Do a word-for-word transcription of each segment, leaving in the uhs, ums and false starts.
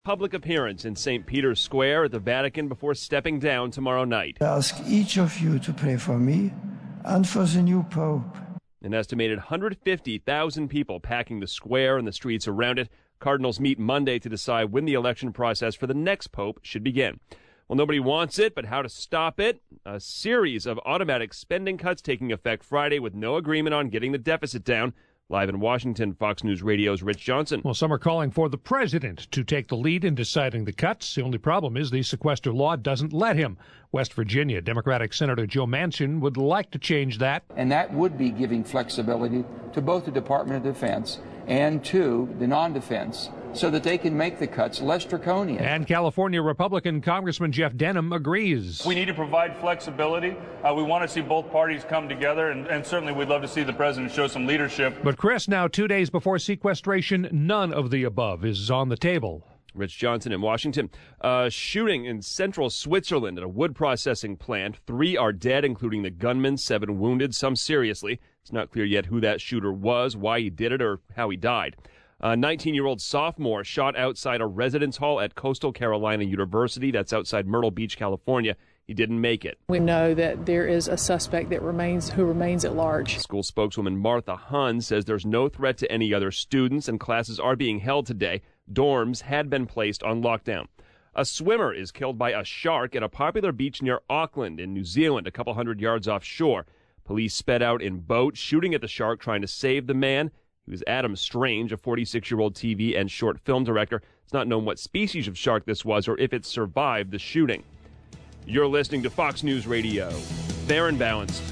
Public appearance in Saint Peter's Square at the Vatican before stepping down tomorrow night. I ask each of you to pray for me and for the new Pope. An estimated one hundred fifty thousand people packing the square and the streets around it. Cardinals meet Monday to decide when the election process for the next pope should begin. Well, nobody wants it, but how to stop it? A series of automatic spending cuts taking effect Friday with no agreement on getting the deficit down. Live in Washington, Fox News Radio's Rich Johnson. Well, some are calling for the president to take the lead in deciding the cuts. The only problem is the sequester law doesn't let him. West Virginia Democratic Senator Joe Manchin would like to change that. And that would be giving flexibility to both the Department of Defense and to the non-defense so that they can make the cuts less draconian. And California Republican Congressman Jeff Denham agrees. We need to provide flexibility. Uh, we want to see both parties come together, and, and certainly we'd love to see the president show some leadership. But Chris, now two days before sequestration, none of the above is on the table. Rich Johnson in Washington. Uh, shooting in central Switzerland at a wood processing plant. Three are dead, including the gunman, seven wounded, some seriously. It's not clear yet who that shooter was, why he did it, or how he died. A nineteen-year-old sophomore shot outside a residence hall at Coastal Carolina University. That's outside Myrtle Beach, California. He didn't make it. We know that there is a suspect that remains who remains at large. School spokeswoman Martha Hunn says there's no threat to any other students and classes are being held today. Dorms had been placed on lockdown. A swimmer is killed by a shark at a popular beach near Auckland in New Zealand, a couple hundred yards offshore. Police sped out in boats, shooting at the shark, trying to save the man. He was Adam Strange, a forty-six-year-old T V and short film director. It's not known what species of shark this was or if it survived the shooting. You're listening to Fox News Radio. Fair and balanced.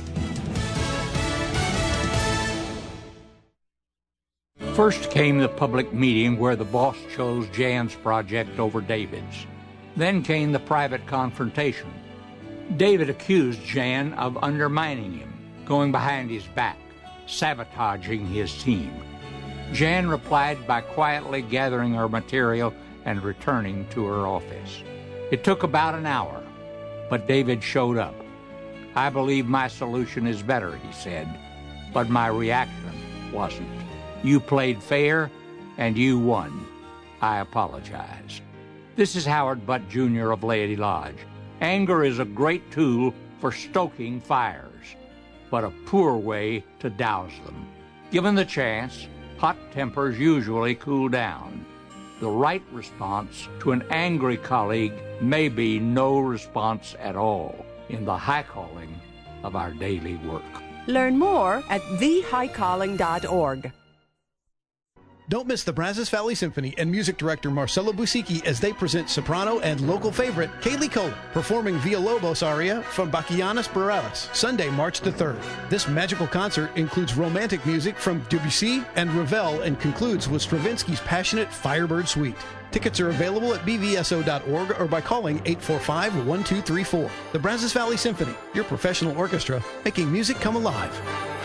First came the public meeting where the boss chose Jan's project over David's. Then came the private confrontation. David accused Jan of undermining him, going behind his back, sabotaging his team. Jan replied by quietly gathering her material and returning to her office. It took about an hour, but David showed up. I believe my solution is better, he said, but my reaction wasn't. You played fair, and you won. I apologize. This is Howard Butt, Junior of Laity Lodge. Anger is a great tool for stoking fires, but a poor way to douse them. Given the chance, hot tempers usually cool down. The right response to an angry colleague may be no response at all in the high calling of our daily work. Learn more at the high calling dot org. Don't miss the Brazos Valley Symphony and music director Marcelo Busicki as they present soprano and local favorite Kaylee Cola, performing Villalobos aria from Bachianas Bareilles, Sunday, March the third. This magical concert includes romantic music from Debussy and Ravel and concludes with Stravinsky's passionate Firebird Suite. Tickets are available at b v s o dot org or by calling eight four five, one two three four. The Brazos Valley Symphony, your professional orchestra, making music come alive.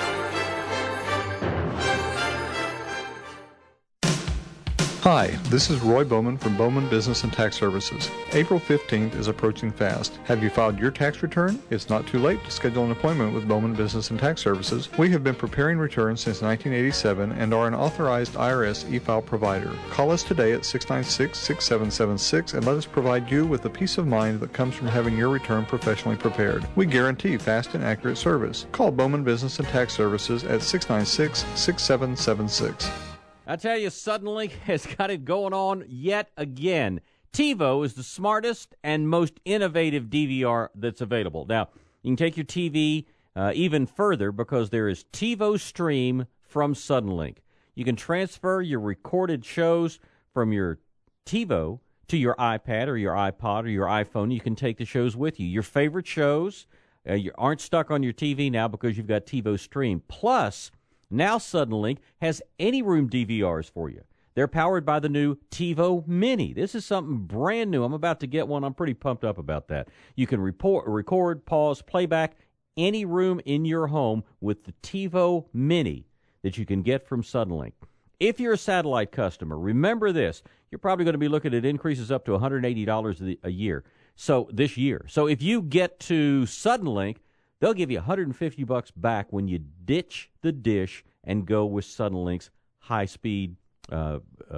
Hi, this is Roy Bowman from Bowman Business and Tax Services. April fifteenth is approaching fast. Have you filed your tax return? It's not too late to schedule an appointment with Bowman Business and Tax Services. We have been preparing returns since nineteen eighty-seven and are an authorized I R S e-file provider. Call us today at six nine six, six seven seven six and let us provide you with the peace of mind that comes from having your return professionally prepared. We guarantee fast and accurate service. Call Bowman Business and Tax Services at six nine six, six seven seven six. I tell you, Suddenlink has got it going on yet again. TiVo is the smartest and most innovative D V R that's available. Now, you can take your T V uh, even further because there is TiVo Stream from Suddenlink. You can transfer your recorded shows from your TiVo to your iPad or your iPod or your iPhone. You can take the shows with you. Your favorite shows uh, you aren't stuck on your T V now because you've got TiVo Stream. Plus, now Suddenlink has any room D V Rs for you. They're powered by the new TiVo Mini. This is something brand new. I'm about to get one. I'm pretty pumped up about that. You can report, record, pause, playback any room in your home with the TiVo Mini that you can get from Suddenlink. If you're a satellite customer, remember this. You're probably going to be looking at increases up to one hundred eighty dollars a year. So this year. So if you get to Suddenlink, they'll give you one hundred fifty bucks back when you ditch the dish and go with Suddenlink's high-speed uh, uh,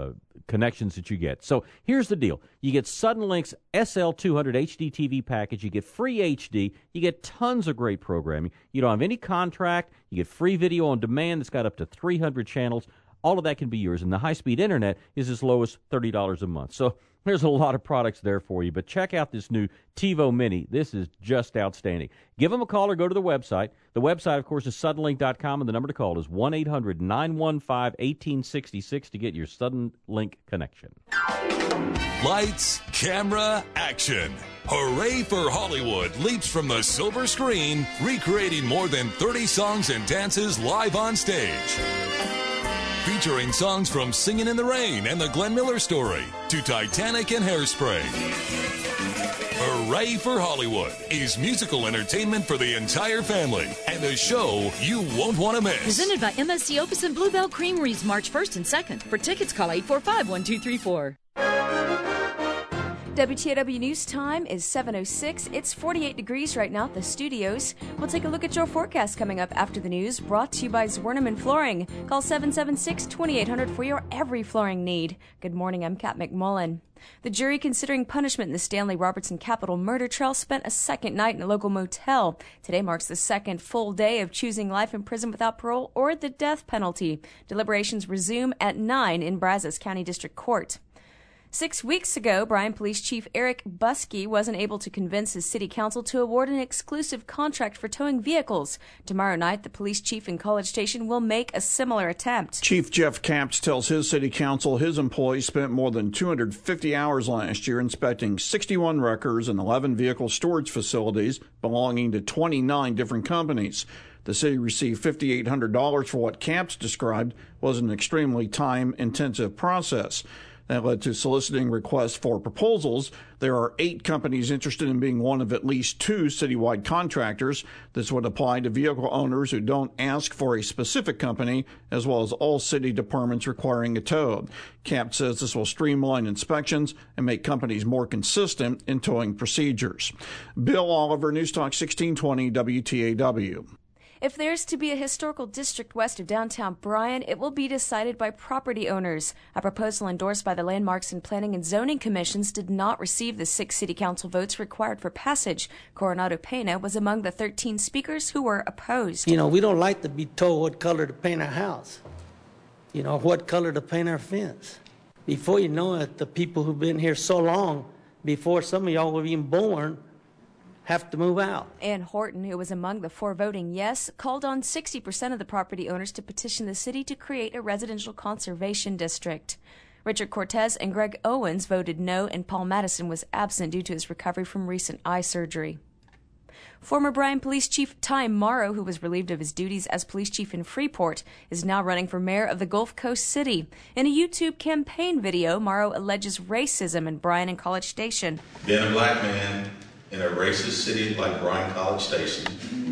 connections that you get. So here's the deal. You get Suddenlink's S L two hundred H D T V package. You get free H D. You get tons of great programming. You don't have any contract. You get free video on demand that's got up to three hundred channels. All of that can be yours, and the high-speed internet is as low as thirty dollars a month. So there's a lot of products there for you, but check out this new TiVo Mini. This is just outstanding. Give them a call or go to the website. The website, of course, is Suddenlink dot com, and the number to call is one eight hundred nine one five one eight six six to get your Suddenlink connection. Lights, camera, action. Hooray for Hollywood leaps from the silver screen, recreating more than thirty songs and dances live on stage. Featuring songs from Singin' in the Rain and The Glenn Miller Story to Titanic and Hairspray. Hooray for Hollywood is musical entertainment for the entire family and a show you won't want to miss. Presented by M S C Opus and Bluebell Creameries March first and second. For tickets, call eight four five, one two three four. W T A W News time is seven oh six. It's forty-eight degrees right now at the studios. We'll take a look at your forecast coming up after the news, brought to you by Zwerneman Flooring. Call seven seven six, two eight hundred for your every flooring need. Good morning, I'm Kat McMullen. The jury considering punishment in the Stanley Robertson capital murder trial spent a second night in a local motel. Today marks the second full day of choosing life in prison without parole or the death penalty. Deliberations resume at nine in Brazos County District Court. Six weeks ago, Bryan Police Chief Eric Buskey wasn't able to convince his city council to award an exclusive contract for towing vehicles. Tomorrow night, the police chief in College Station will make a similar attempt. Chief Jeff Capps tells his city council his employees spent more than two hundred fifty hours last year inspecting sixty-one wreckers and eleven vehicle storage facilities belonging to twenty-nine different companies. The city received five thousand eight hundred dollars for what Capps described was an extremely time-intensive process. That led to soliciting requests for proposals. There are eight companies interested in being one of at least two citywide contractors. This would apply to vehicle owners who don't ask for a specific company, as well as all city departments requiring a tow. Cap says this will streamline inspections and make companies more consistent in towing procedures. Bill Oliver, News Talk sixteen twenty W T A W. If there's to be a historical district west of downtown Bryan, it will be decided by property owners. A proposal endorsed by the Landmarks and Planning and Zoning Commissions did not receive the six city council votes required for passage. Coronado Pena was among the thirteen speakers who were opposed. You know, we don't like to be told what color to paint our house, you know, what color to paint our fence. Before you know it, the people who've been here so long, before some of y'all were even born, have to move out. Ann Horton, who was among the four voting yes, called on sixty percent of the property owners to petition the city to create a residential conservation district. Richard Cortez and Greg Owens voted no, and Paul Madison was absent due to his recovery from recent eye surgery. Former Bryan Police Chief Ty Morrow, who was relieved of his duties as police chief in Freeport, is now running for mayor of the Gulf Coast City. In a YouTube campaign video, Morrow alleges racism in Bryan and College Station. Being a black man in a racist city like Bryan College Station,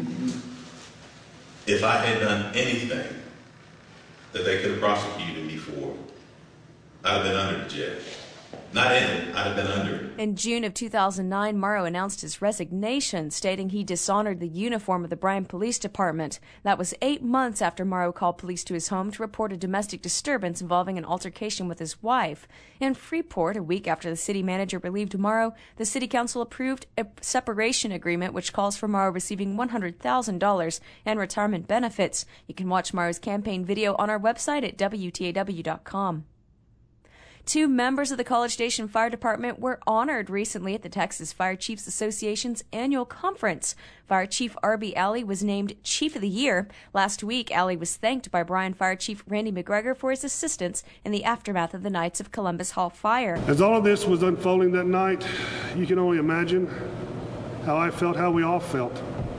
if I had done anything that they could have prosecuted me for, I'd have been under the jail. Not in it, I'd have been under it. In June of two thousand nine, Morrow announced his resignation, stating he dishonored the uniform of the Bryan Police Department. That was eight months after Morrow called police to his home to report a domestic disturbance involving an altercation with his wife. In Freeport, a week after the city manager relieved Morrow, the city council approved a separation agreement which calls for Morrow receiving one hundred thousand dollars and retirement benefits. You can watch Morrow's campaign video on our website at W T A W dot com. Two members of the College Station Fire Department were honored recently at the Texas Fire Chiefs Association's annual conference. Fire Chief Arby Alley was named Chief of the Year. Last week, Alley was thanked by Bryan Fire Chief Randy McGregor for his assistance in the aftermath of the Knights of Columbus Hall fire. As all of this was unfolding that night, you can only imagine how I felt, how we all felt.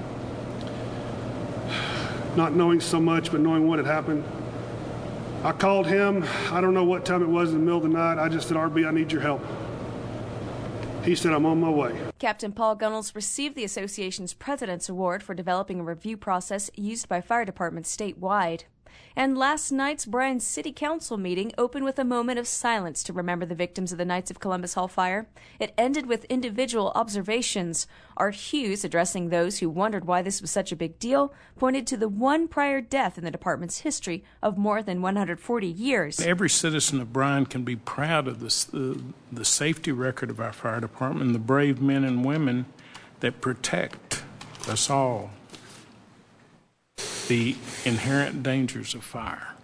Not knowing so much, but knowing what had happened. I called him. I don't know what time it was in the middle of the night. I just said, R B, I need your help. He said, I'm on my way. Captain Paul Gunnels received the association's President's Award for developing a review process used by fire departments statewide. And last night's Bryan City Council meeting opened with a moment of silence to remember the victims of the Knights of Columbus Hall fire. It ended with individual observations. Art Hughes, addressing those who wondered why this was such a big deal, pointed to the one prior death in the department's history of more than one hundred forty years. Every citizen of Bryan can be proud of this, uh, the safety record of our fire department and the brave men and women that protect us all. The inherent dangers of fire.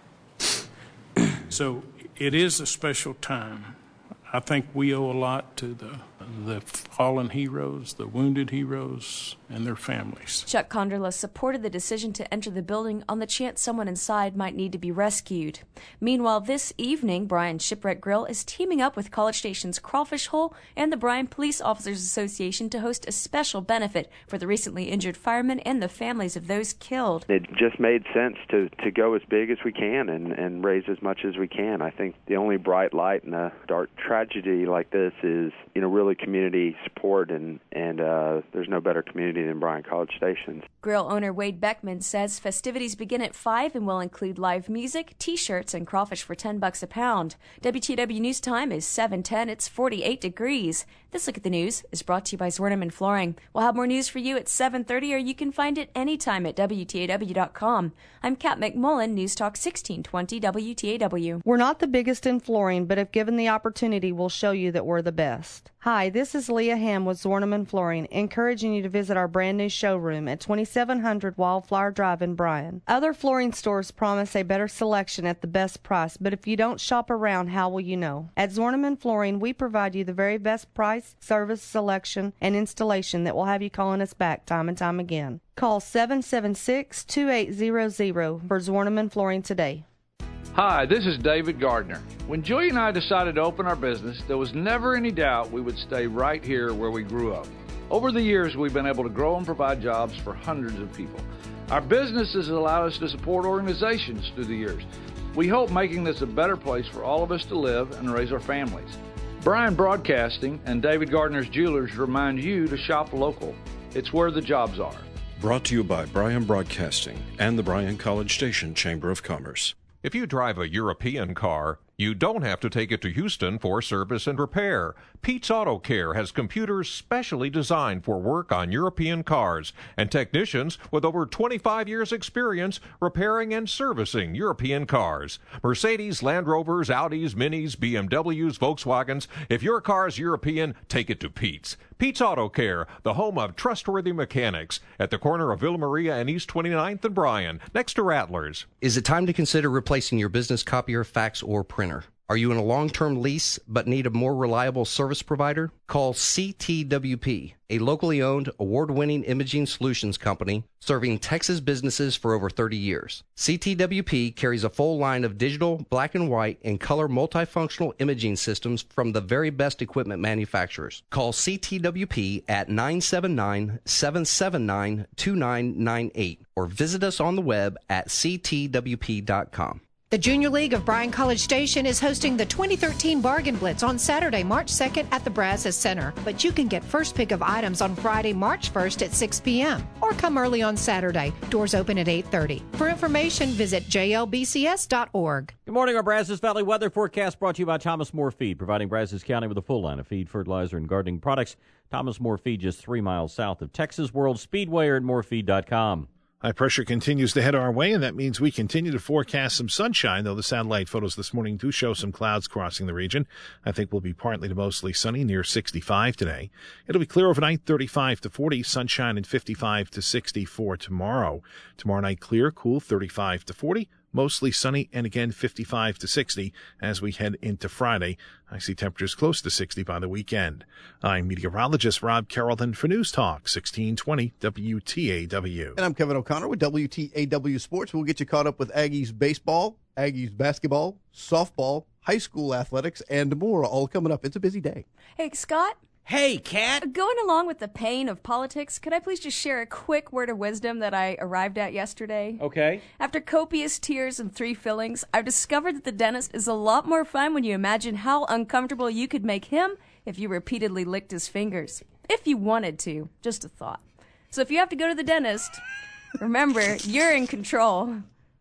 So it is a special time. I think we owe a lot to the the fallen heroes, the wounded heroes, and their families. Chuck Conderla supported the decision to enter the building on the chance someone inside might need to be rescued. Meanwhile, this evening, Bryan Shipwreck Grill is teaming up with College Station's Crawfish Hole and the Bryan Police Officers Association to host a special benefit for the recently injured firemen and the families of those killed. It just made sense to, to go as big as we can and, and raise as much as we can. I think the only bright light in a dark tragedy like this is, you know, really community support, and, and uh, there's no better community than Bryan College Station. Grill owner Wade Beckman says festivities begin at five and will include live music, T-shirts, and crawfish for ten bucks a pound. W T W News time is seven ten. It's forty-eight degrees. This Look at the News is brought to you by Zorneman Flooring. We'll have more news for you at seven thirty, or you can find it anytime at W T A W dot com. I'm Kat McMullen, News Talk sixteen twenty W T A W. We're not the biggest in flooring, but if given the opportunity, we'll show you that we're the best. Hi, this is Leah Ham with Zorneman Flooring, encouraging you to visit our brand new showroom at twenty-seven hundred Wildflower Drive in Bryan. Other flooring stores promise a better selection at the best price, but if you don't shop around, how will you know? At Zorneman Flooring, we provide you the very best price, service, selection, and installation that will have you calling us back time and time again. Call seven seven six, two eight zero zero for Zorneman Flooring today. Hi, this is David Gardner. When Julie and I decided to open our business, there was never any doubt we would stay right here where we grew up. Over the years, we've been able to grow and provide jobs for hundreds of people. Our business has allowed us to support organizations through the years. We hope making this a better place for all of us to live and raise our families. Bryan Broadcasting and David Gardner's Jewelers remind you to shop local. It's where the jobs are. Brought to you by Bryan Broadcasting and the Bryan College Station Chamber of Commerce. If you drive a European car, you don't have to take it to Houston for service and repair. Pete's Auto Care has computers specially designed for work on European cars and technicians with over twenty-five years experience repairing and servicing European cars. Mercedes, Land Rovers, Audis, Minis, B M Ws, Volkswagens. If your car's European, take it to Pete's. Pete's Auto Care, the home of trustworthy mechanics, at the corner of Villa Maria and East twenty-ninth and Bryan, next to Rattlers. Is it time to consider replacing your business copier, fax, or printer? Are you in a long-term lease but need a more reliable service provider? Call C T W P, a locally owned, award-winning imaging solutions company serving Texas businesses for over thirty years. C T W P carries a full line of digital, black and white, and color multifunctional imaging systems from the very best equipment manufacturers. Call C T W P at nine seven nine, seven seven nine, two nine nine eight or visit us on the web at c t w p dot com. The Junior League of Bryan College Station is hosting the twenty thirteen Bargain Blitz on Saturday, March second at the Brazos Center. But you can get first pick of items on Friday, March first at six p.m. or come early on Saturday. Doors open at eight thirty. For information, visit j l b c s dot org. Good morning. Our Brazos Valley weather forecast brought to you by Thomas More Feed, providing Brazos County with a full line of feed, fertilizer, and gardening products. Thomas More Feed, just three miles south of Texas World Speedway, or at more feed dot com. High pressure continues to head our way, and that means we continue to forecast some sunshine, though the satellite photos this morning do show some clouds crossing the region. I think we'll be partly to mostly sunny, near sixty-five today. It'll be clear overnight, thirty-five to forty, sunshine, and fifty-five to sixty for tomorrow. Tomorrow night clear, cool, thirty-five to forty. Mostly sunny, and again fifty-five to sixty as we head into Friday. I see temperatures close to sixty by the weekend. I'm meteorologist Rob Carrollton for News Talk sixteen twenty W T A W. And I'm Kevin O'Connor with W T A W Sports. We'll get you caught up with Aggies baseball, Aggies basketball, softball, high school athletics, and more, all coming up. It's a busy day. Hey, Scott? Hey, Kat. Going along with the pain of politics, could I please just share a quick word of wisdom that I arrived at yesterday? Okay. After copious tears and three fillings, I've discovered that the dentist is a lot more fun when you imagine how uncomfortable you could make him if you repeatedly licked his fingers. If you wanted to. Just a thought. So if you have to go to the dentist, remember, you're in control.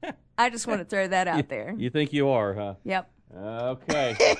I just want to throw that out you, there. You think you are, huh? Yep. Okay.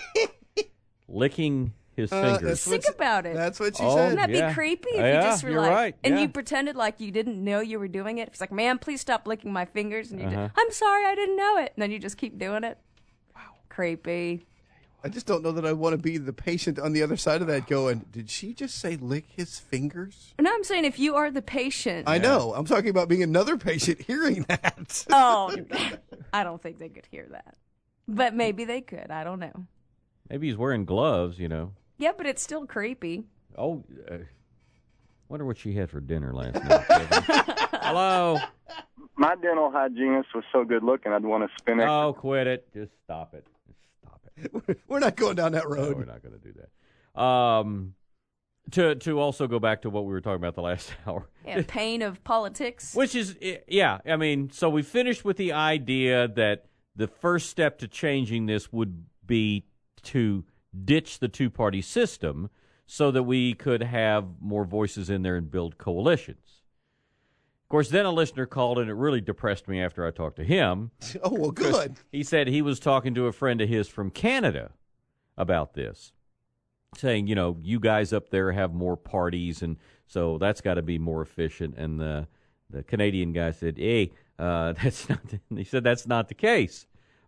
Licking his Uh, fingers. Think about it. That's what she Oh, said. Wouldn't that yeah. be creepy if Uh, you yeah, just were you're like, right, and yeah. you pretended like you didn't know you were doing it? It's like, man, please stop licking my fingers. And you Uh-huh. just, I'm sorry, I didn't know it. And then you just keep doing it. Wow. Creepy. I just don't know that I want to be the patient on the other side of that going, did she just say lick his fingers? No, I'm saying if you are the patient. I know. I'm talking about being another patient hearing that. Oh, I don't think they could hear that. But maybe they could. I don't know. Maybe he's wearing gloves, you know. Yeah, but it's still creepy. Oh, uh, wonder what she had for dinner last night. Kevin. Hello. My dental hygienist was so good looking, I'd want to spin it. Oh, quit it. Just stop it. We're not going down that road. No, we're not going to do that. Um, to to also go back to what we were talking about the last hour. Yeah, pain of politics. Which is, yeah, I mean, so we finished with the idea that the first step to changing this would be to ditch the two-party system so that we could have more voices in there and build coalitions. Of course, then a listener called, and it really depressed me after I talked to him. Oh, well, good. He said he was talking to a friend of his from Canada about this, saying, you know, you guys up there have more parties, and so that's got to be more efficient. And the the Canadian guy said, hey, uh, that's not the, he said that's not the case,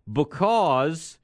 because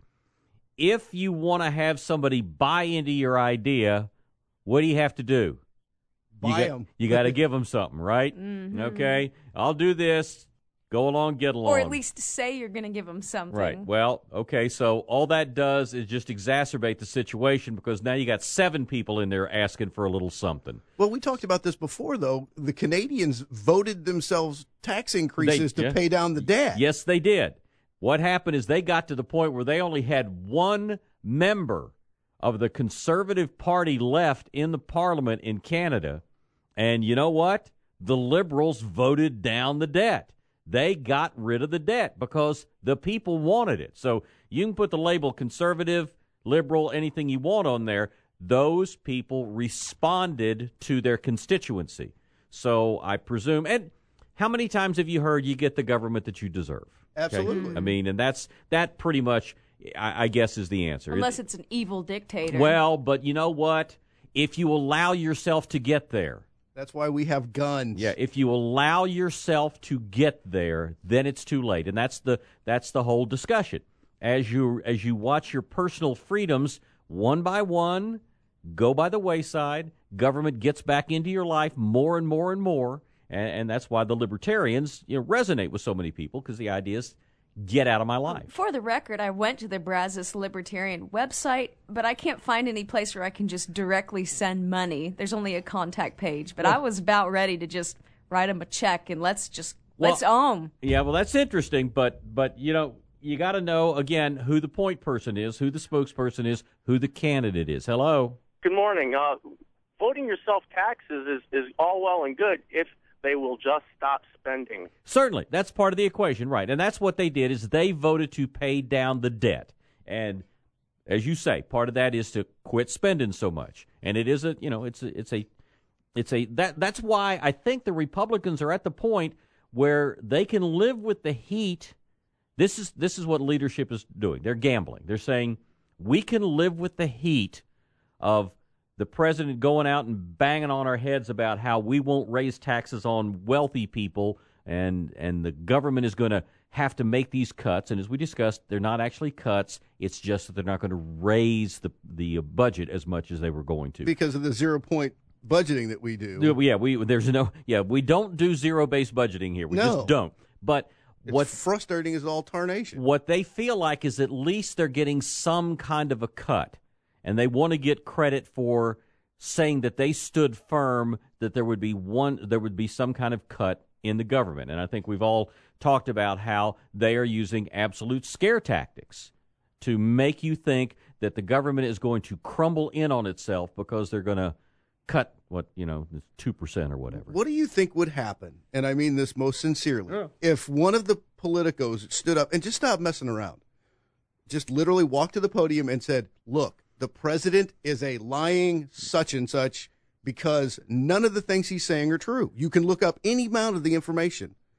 if you want to have somebody buy into your idea, what do you have to do? You Buy got, 'em. You got to give them something, right? Mhm. Okay, I'll do this. Go along, get along. Or at least say you're going to give them something. Right. Well, okay, so all that does is just exacerbate the situation because now you got seven people in there asking for a little something. Well, we talked about this before, though. The Canadians voted themselves tax increases They- to yeah. pay down the debt. Yes, they did. What happened is they got to the point where they only had one member of the Conservative Party left in the Parliament in Canada. And you know what? The Liberals voted down the debt. They got rid of the debt because the people wanted it. So you can put the label conservative, liberal, anything you want on there. Those people responded to their constituency. So I presume, and how many times have you heard you get the government that you deserve? Okay? Absolutely. I mean, and that's that pretty much, I, I guess, is the answer. Unless it's an evil dictator. Well, but you know what? If you allow yourself to get there, That's why we have guns. yeah, if you allow yourself to get there, then it's too late, and that's the that's the whole discussion. As you as you watch your personal freedoms one by one go by the wayside, government gets back into your life more and more and more, and, and that's why the libertarians, you know, resonate with so many people, because the idea is get out of my life. For the record, I went to the Brazos Libertarian website, but I can't find any place where I can just directly send money. There's only a contact page, but I was about ready to just write him a check and let's just Well, let's own. Yeah, well, that's interesting, but but you know, you got to know again who the point person is, who the spokesperson is, who the candidate is. Hello. Good morning. Uh, voting yourself taxes is, is all well and good if they will just stop spending. Certainly, that's part of the equation, right? And that's what they did is they voted to pay down the debt. And as you say, part of that is to quit spending so much. And it is a, you know, it's a, it's a, it's a that that's why I think the Republicans are at the point where they can live with the heat. This is this is what leadership is doing. They're gambling. They're saying we can live with the heat of the president going out and banging on our heads about how we won't raise taxes on wealthy people, and and the government is going to have to make these cuts. And as we discussed, they're not actually cuts. It's just that they're not going to raise the the budget as much as they were going to. Because of the zero point budgeting that we do. Yeah, we there's no yeah we don't do zero based budgeting here. We No. just don't. But It's what's frustrating is all tarnation. What they feel like is at least they're getting some kind of a cut, and they want to get credit for saying that they stood firm that there would be one, there would be some kind of cut in the government. And I think we've all talked about how they are using absolute scare tactics to make you think that the government is going to crumble in on itself because they're going to cut what, you know, two percent or whatever. What do you think would happen, and I mean this most sincerely, Yeah. if one of the politicos stood up and just stopped messing around, just literally walked to the podium and said, look, the president is a lying such and such because none of the things he's saying are true. You can look up any amount of the information.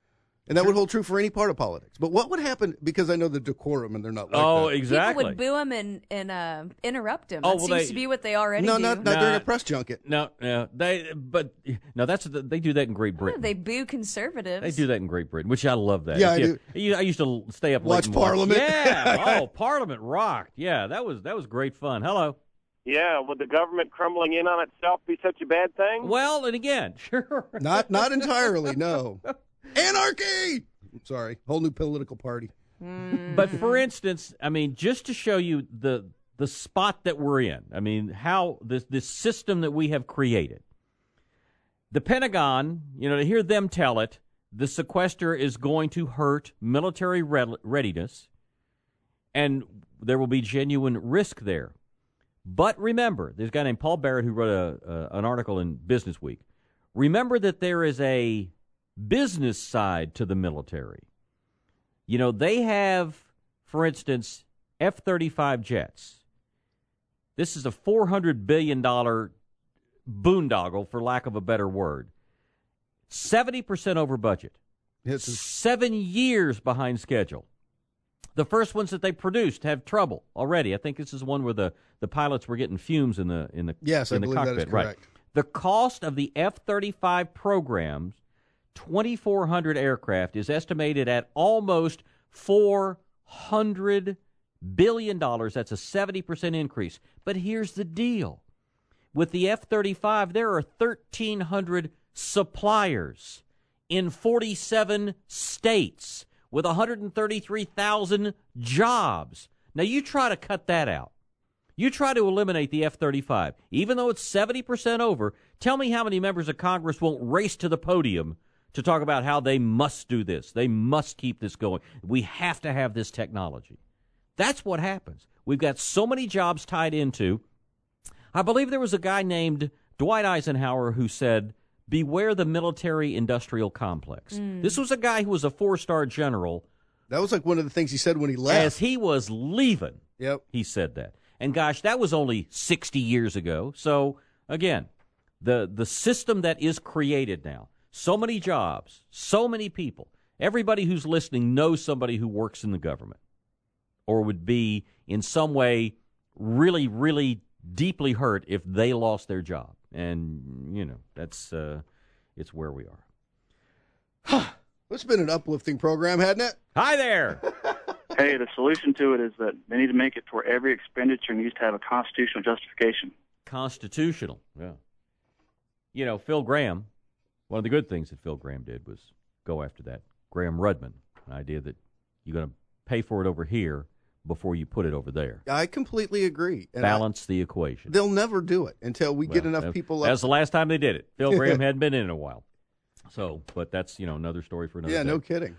And that would hold true for any part of politics. But what would happen, because I know the decorum and they're not like oh, that. exactly. People would boo him and, and uh, interrupt him. Oh, That well, seems they- to be what they already No, do. not, not during a press junket. No, no, they. But no, that's they do that in Great Britain. They boo conservatives. They do that in Great Britain, which I love that. Yeah, If I you- you- I used to stay up late Watch and Parliament. Yeah. Oh, Parliament rocked. Yeah, that was that was great fun. Hello. Yeah, would the government crumbling in on itself be such a bad thing? Well, and again, sure. Not not entirely, no. Anarchy! Sorry, whole new political party. But for instance, I mean, just to show you the the spot that we're in, I mean, how this this system that we have created. The Pentagon, you know, to hear them tell it, the sequester is going to hurt military re- readiness, and there will be genuine risk there. But remember, there's a guy named Paul Barrett who wrote a, a, an article in Business Week. Remember that there is a business side to the military. You know, they have, for instance, F thirty-five jets. This is a four hundred billion dollars boondoggle, for lack of a better word. seventy percent over budget. Yes. Seven years behind schedule. The first ones that they produced have trouble already. I think this is one where the, the pilots were getting fumes in the in the Yes, in I the believe cockpit. that is Right. correct. The cost of the F thirty-five programs, twenty-four hundred aircraft, is estimated at almost four hundred billion dollars. That's a seventy percent increase. But here's the deal. With the F thirty-five, there are thirteen hundred suppliers in forty-seven states with one hundred thirty-three thousand jobs. Now, you try to cut that out. You try to eliminate the F thirty-five. Even though it's seventy percent over, tell me how many members of Congress won't race to the podium to talk about how they must do this. They must keep this going. We have to have this technology. That's what happens. We've got so many jobs tied into. I believe there was a guy named Dwight Eisenhower who said, beware the military-industrial complex. Mm. This was a guy who was a four-star general. That was like one of the things he said when he left. As he was leaving, yep. he said that. And gosh, that was only sixty years ago. So, again, the the system that is created now, so many jobs, so many people, everybody who's listening knows somebody who works in the government or would be in some way really, really deeply hurt if they lost their job. And, you know, that's uh, it's where we are. It's been an uplifting program, hadn't it? Hi there. Hey, the solution to it is that they need to make it to where every expenditure needs to have a constitutional justification. Constitutional, yeah. You know, Phil Graham, one of the good things that Phil Graham did was go after that. Graham Rudman, an idea that you're going to pay for it over here before you put it over there. I completely agree. And Balance I, the equation. They'll never do it until we well, get enough that, people. That's up. the last time they did it. Phil Graham hadn't been in, in a while. So, but that's, you know, another story for another Yeah, day. no kidding.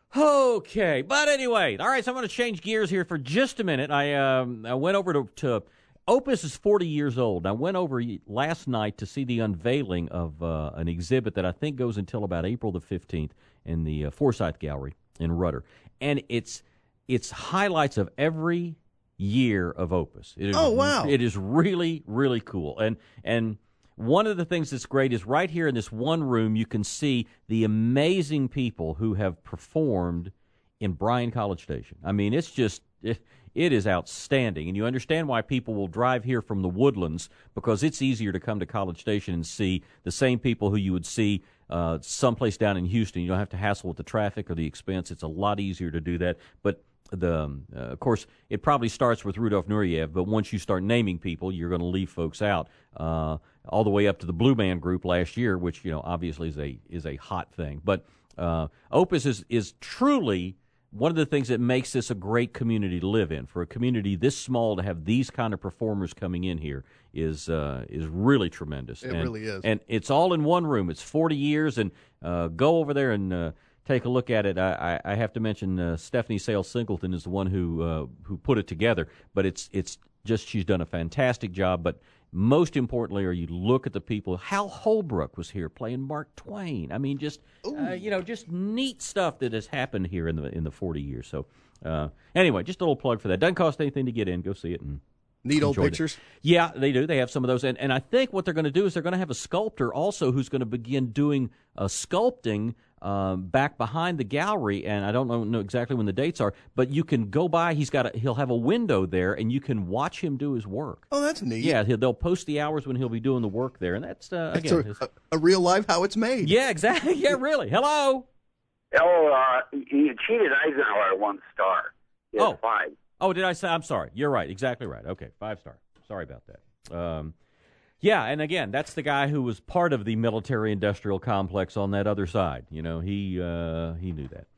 Okay, but anyway, all right, so I'm going to change gears here for just a minute. I um, I went over to, to Opus is forty years old. I went over last night to see the unveiling of uh, an exhibit that I think goes until about April the fifteenth in the uh, Forsyth Gallery in Rudder. And it's it's highlights of every year of Opus. It is, oh, wow. It is really, really cool. And and one of the things that's great is right here in this one room, you can see the amazing people who have performed in Bryan College Station. I mean, it's just, it, it is outstanding. And you understand why people will drive here from the Woodlands, because it's easier to come to College Station and see the same people who you would see uh, someplace down in Houston. You don't have to hassle with the traffic or the expense. It's a lot easier to do that. But The, um, uh, of course, it probably starts with Rudolph Nureyev, but once you start naming people, you're going to leave folks out. Uh, all the way up to the Blue Band Group last year, which you know obviously is a is a hot thing. But uh, Opus is is truly one of the things that makes this a great community to live in. For a community this small to have these kind of performers coming in here is uh, is really tremendous. It and, really is, and it's all in one room. It's forty years, and uh, go over there and. Uh, Take a look at it. I, I, I have to mention uh, Stephanie Sales Singleton is the one who uh, who put it together. But it's it's just she's done a fantastic job. But most importantly, are you look at the people. Hal Holbrook was here playing Mark Twain. I mean, just uh, you know, just neat stuff that has happened here in the in the forty years. So uh, anyway, just a little plug for that. Doesn't cost anything to get in. Go see it and. Neat old Enjoyed pictures. It. Yeah, they do. They have some of those. And, and I think what they're going to do is they're going to have a sculptor also who's going to begin doing uh, sculpting um, back behind the gallery, and I don't know, know exactly when the dates are, but you can go by. He's got a, he'll have a window there, and you can watch him do his work. Oh, that's neat. Yeah, he'll, they'll post the hours when he'll be doing the work there, and that's, uh, That's again, a, a real life how it's made. yeah, exactly. Yeah, really. Hello. Oh, uh, he cheated Eisenhower one star. He has Oh. five. Oh, did I say? I'm sorry. You're right. Exactly right. Okay, five star. Sorry about that. Um, yeah, and again, that's the guy who was part of the military-industrial complex on that other side. You know, he uh, he knew that.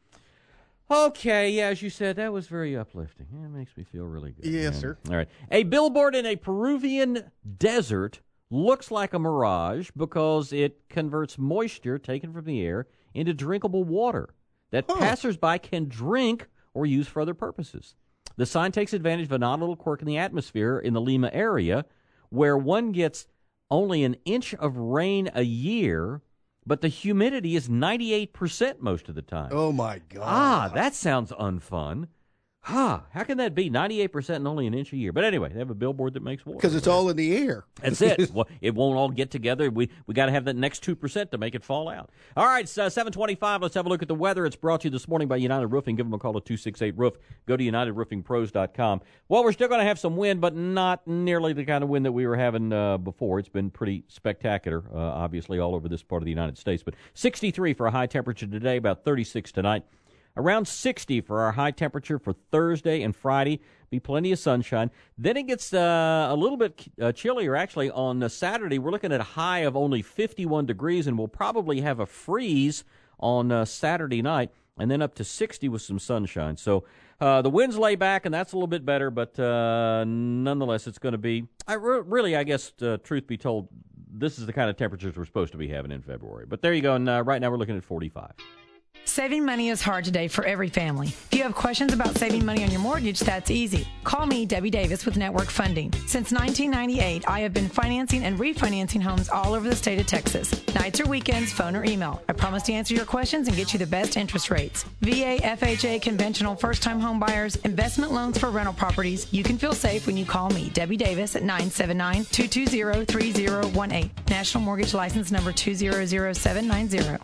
Okay, yeah, as you said, that was very uplifting. Yeah, it makes me feel really good. Yes, man. sir. All right. A billboard in a Peruvian desert looks like a mirage because it converts moisture taken from the air into drinkable water that Huh. passersby can drink or use for other purposes. The sign takes advantage of an odd little quirk in the atmosphere in the Lima area where one gets only an inch of rain a year, but the humidity is ninety-eight percent most of the time. Oh, my God. Ah, that sounds unfun. Huh, how can that be? ninety-eight percent and only an inch a year. But anyway, they have a billboard that makes water. Because it's all in the air. That's it. Well, it won't all get together. We we got to have that next two percent to make it fall out. All right, it's uh, seven twenty-five. Let's have a look at the weather. It's brought to you this morning by United Roofing. Give them a call at two six eight roof. Go to united roofing pros dot com. Well, we're still going to have some wind, but not nearly the kind of wind that we were having uh, before. It's been pretty spectacular, uh, obviously, all over this part of the United States. But sixty-three for a high temperature today, about thirty-six tonight. Around sixty for our high temperature for Thursday and Friday. Be plenty of sunshine. Then it gets uh, a little bit uh, chillier, actually. On uh, Saturday, we're looking at a high of only fifty-one degrees, and we'll probably have a freeze on uh, Saturday night, and then up to sixty with some sunshine. So uh, the winds lay back, and that's a little bit better, but uh, nonetheless, it's going to be, I re- really, I guess, uh, truth be told, this is the kind of temperatures we're supposed to be having in February. But there you go, and uh, right now we're looking at forty-five. Saving money is hard today for every family. If you have questions about saving money on your mortgage, that's easy. Call me, Debbie Davis, with Network Funding. Since nineteen ninety-eight, I have been financing and refinancing homes all over the state of Texas. Nights or weekends, phone or email. I promise to answer your questions and get you the best interest rates. V A, F H A, conventional, first-time home buyers, investment loans for rental properties. You can feel safe when you call me, Debbie Davis, at nine seven nine, two two zero, three zero one eight. National Mortgage License Number two zero zero seven nine zero.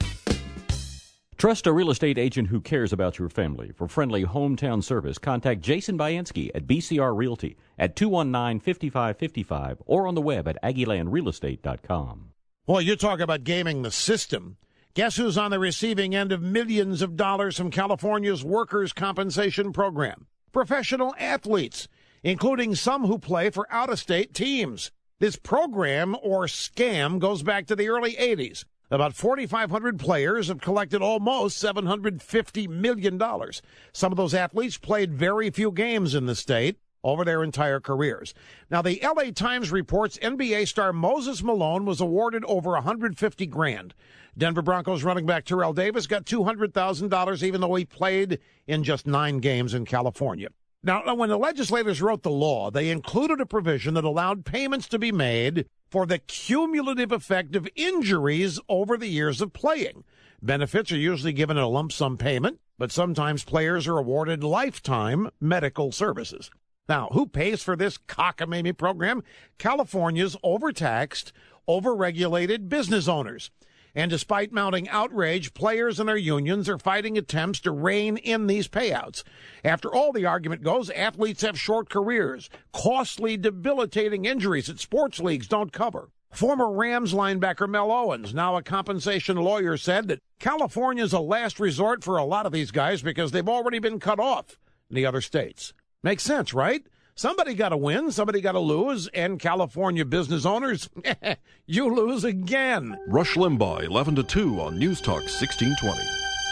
Trust a real estate agent who cares about your family. For friendly hometown service, contact Jason Bayansky at B C R Realty at two one nine, five five five five or on the web at aggie land real estate dot com. Well, you talk about gaming the system. Guess who's on the receiving end of millions of dollars from California's workers' compensation program? Professional athletes, including some who play for out-of-state teams. This program, or scam, goes back to the early eighties. About forty-five hundred players have collected almost seven hundred fifty million dollars. Some of those athletes played very few games in the state over their entire careers. Now, the L A Times reports N B A star Moses Malone was awarded over one hundred fifty grand. Denver Broncos running back Terrell Davis got two hundred thousand dollars, even though he played in just nine games in California. Now, when the legislators wrote the law, they included a provision that allowed payments to be made for the cumulative effect of injuries over the years of playing. Benefits are usually given in a lump sum payment, but sometimes players are awarded lifetime medical services. Now, who pays for this cockamamie program? California's overtaxed, overregulated business owners. And despite mounting outrage, players and their unions are fighting attempts to rein in these payouts. After all, the argument goes, athletes have short careers, costly, debilitating injuries that sports leagues don't cover. Former Rams linebacker Mel Owens, now a compensation lawyer, said that California is a last resort for a lot of these guys because they've already been cut off in the other states. Makes sense, right? Somebody got to win, somebody got to lose, and California business owners, you lose again. Rush Limbaugh, eleven to two on News Talk sixteen twenty.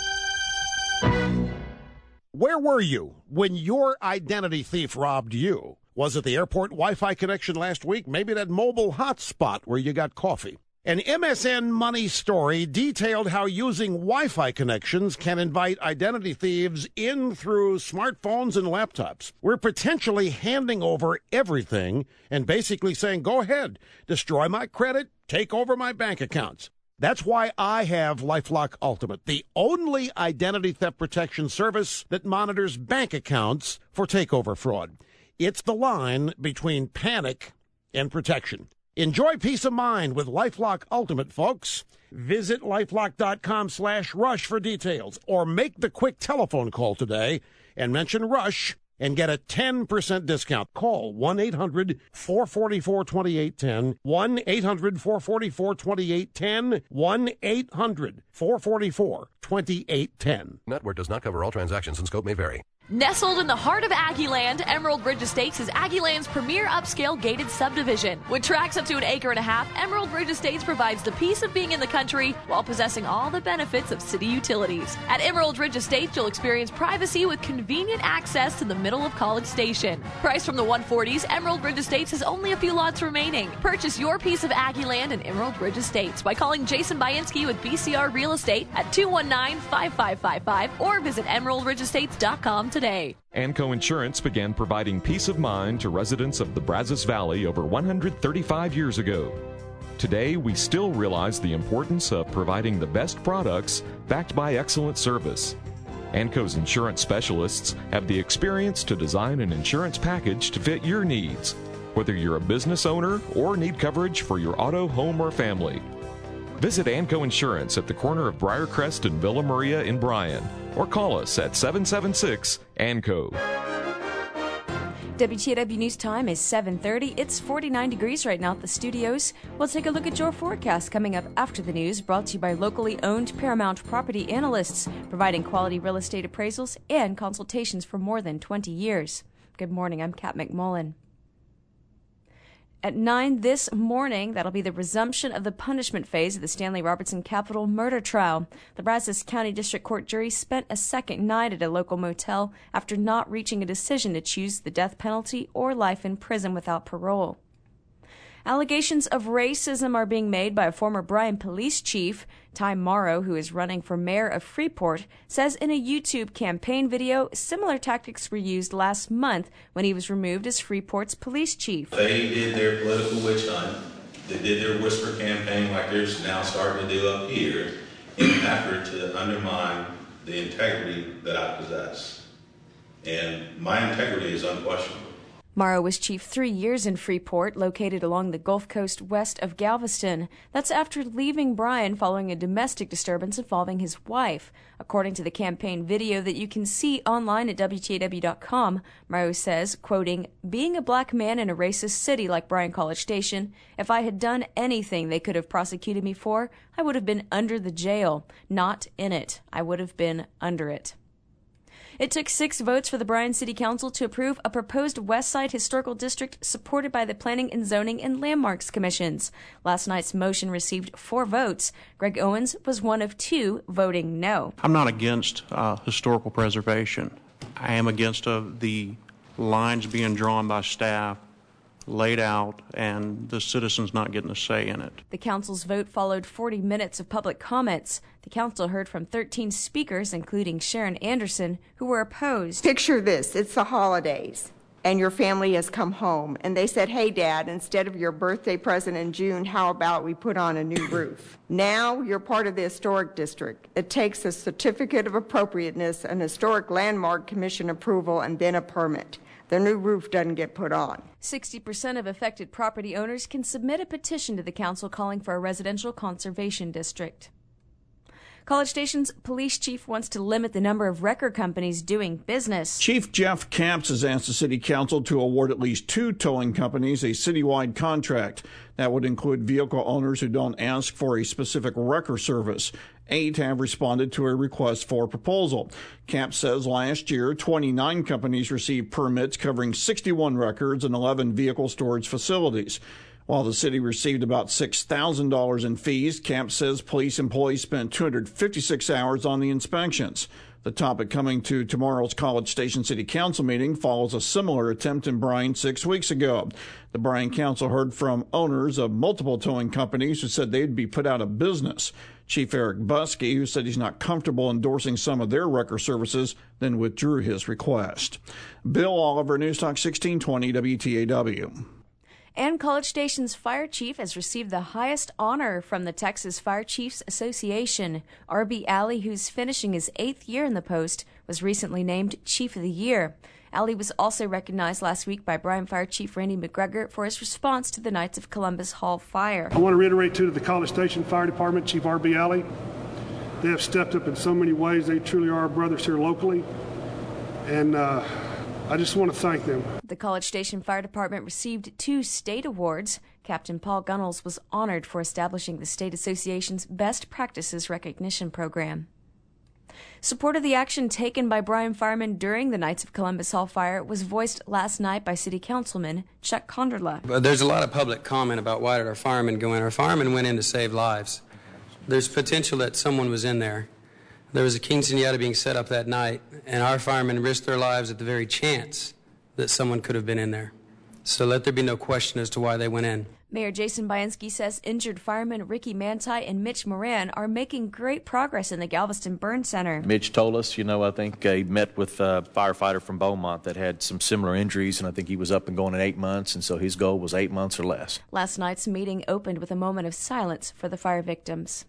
Where were you when your identity thief robbed you? Was it the airport Wi-Fi connection last week? Maybe that mobile hotspot where you got coffee. An M S N Money story detailed how using Wi-Fi connections can invite identity thieves in through smartphones and laptops. We're potentially handing over everything and basically saying, go ahead, destroy my credit, take over my bank accounts. That's why I have LifeLock Ultimate, the only identity theft protection service that monitors bank accounts for takeover fraud. It's the line between panic and protection. Enjoy peace of mind with LifeLock Ultimate, folks. Visit lifelock.com slash rush for details or make the quick telephone call today and mention Rush and get a ten percent discount. Call one eight hundred four four four two eight one zero, one eight hundred four four four two eight one zero, one eight hundred four four four two eight one zero. Network does not cover all transactions and scope may vary. Nestled in the heart of Aggieland, Emerald Ridge Estates is Aggieland's premier upscale gated subdivision. With tracts up to an acre and a half, Emerald Ridge Estates provides the peace of being in the country while possessing all the benefits of city utilities. At Emerald Ridge Estates, you'll experience privacy with convenient access to the middle of College Station. Priced from the one forties, Emerald Ridge Estates has only a few lots remaining. Purchase your piece of Aggieland and Emerald Ridge Estates by calling Jason Bainski with B C R Real Estate at two one nine, five five five five or visit emerald ridge estates dot com today. Today. Anco Insurance began providing peace of mind to residents of the Brazos Valley over one hundred thirty-five years ago. Today, we still realize the importance of providing the best products backed by excellent service. Anco's insurance specialists have the experience to design an insurance package to fit your needs, whether you're a business owner or need coverage for your auto, home, or family. Visit Anco Insurance at the corner of Briarcrest and Villa Maria in Bryan, or call us at seven seven six A N C O. W T A W News Time is seven thirty. It's forty-nine degrees right now at the studios. We'll take a look at your forecast coming up after the news, brought to you by locally owned Paramount Property Analysts, providing quality real estate appraisals and consultations for more than twenty years. Good morning, I'm Kat McMullen. At nine this morning, that'll be the resumption of the punishment phase of the Stanley Robertson capital murder trial. The Brazos County District Court jury spent a second night at a local motel after not reaching a decision to choose the death penalty or life in prison without parole. Allegations of racism are being made by a former Bryan police chief. Ty Morrow, who is running for mayor of Freeport, says in a YouTube campaign video similar tactics were used last month when he was removed as Freeport's police chief. They did their political witch hunt. They did their whisper campaign like they're now starting to do up here in an effort to undermine the integrity that I possess. And my integrity is unquestionable. Morrow was chief three years in Freeport, located along the Gulf Coast west of Galveston. That's after leaving Bryan following a domestic disturbance involving his wife. According to the campaign video that you can see online at W T A W dot com, Morrow says, quoting, "Being a black man in a racist city like Bryan College Station, if I had done anything they could have prosecuted me for, I would have been under the jail, not in it. I would have been under it." It took six votes for the Bryan City Council to approve a proposed West Side Historical District supported by the Planning and Zoning and Landmarks Commissions. Last night's motion received four votes. Greg Owens was one of two voting no. I'm not against uh, historical preservation. I am against uh, the lines being drawn by staff, laid out, and the citizens not getting a say in it. The council's vote followed forty minutes of public comments. The council heard from thirteen speakers, including Sharon Anderson, who were opposed. Picture this, it's the holidays, and your family has come home, and they said, "Hey, Dad, instead of your birthday present in June, how about we put on a new roof?" Now you're part of the historic district. It takes a certificate of appropriateness, an historic landmark commission approval, and then a permit. The new roof doesn't get put on. sixty percent of affected property owners can submit a petition to the council calling for a residential conservation district. College Station's police chief wants to limit the number of wrecker companies doing business. Chief Jeff Camps has asked the city council to award at least two towing companies a citywide contract. That would include vehicle owners who don't ask for a specific wrecker service. Eight have responded to a request for proposal. Camp says last year, twenty-nine companies received permits covering sixty-one records and eleven vehicle storage facilities. While the city received about six thousand dollars in fees, Camp says police employees spent two hundred fifty-six hours on the inspections. The topic coming to tomorrow's College Station City Council meeting follows a similar attempt in Bryan six weeks ago. The Bryan Council heard from owners of multiple towing companies who said they'd be put out of business. Chief Eric Buskey, who said he's not comfortable endorsing some of their wrecker services, then withdrew his request. Bill Oliver, News Talk sixteen twenty W T A W. And College Station's fire chief has received the highest honor from the Texas Fire Chiefs Association. R B Alley, who's finishing his eighth year in the post, was recently named Chief of the Year. Alley was also recognized last week by Bryan Fire Chief Randy McGregor for his response to the Knights of Columbus Hall fire. I want to reiterate, too, to the College Station Fire Department, Chief R B Alley, they have stepped up in so many ways. They truly are our brothers here locally, and uh, I just want to thank them. The College Station Fire Department received two state awards. Captain Paul Gunnels was honored for establishing the State Association's Best Practices Recognition Program. Support of the action taken by Bryan firemen during the Knights of Columbus Hall fire was voiced last night by City Councilman Chuck Conderla. But there's a lot of public comment about why did our firemen go in. Our firemen went in to save lives. There's potential that someone was in there. There was a quinceañera being set up that night, and our firemen risked their lives at the very chance that someone could have been in there. So let there be no question as to why they went in. Mayor Jason Bianski says injured firemen Ricky Manti and Mitch Moran are making great progress in the Galveston Burn Center. Mitch told us, you know, I think uh, he met with a firefighter from Beaumont that had some similar injuries, and I think he was up and going in eight months, and so his goal was eight months or less. Last night's meeting opened with a moment of silence for the fire victims.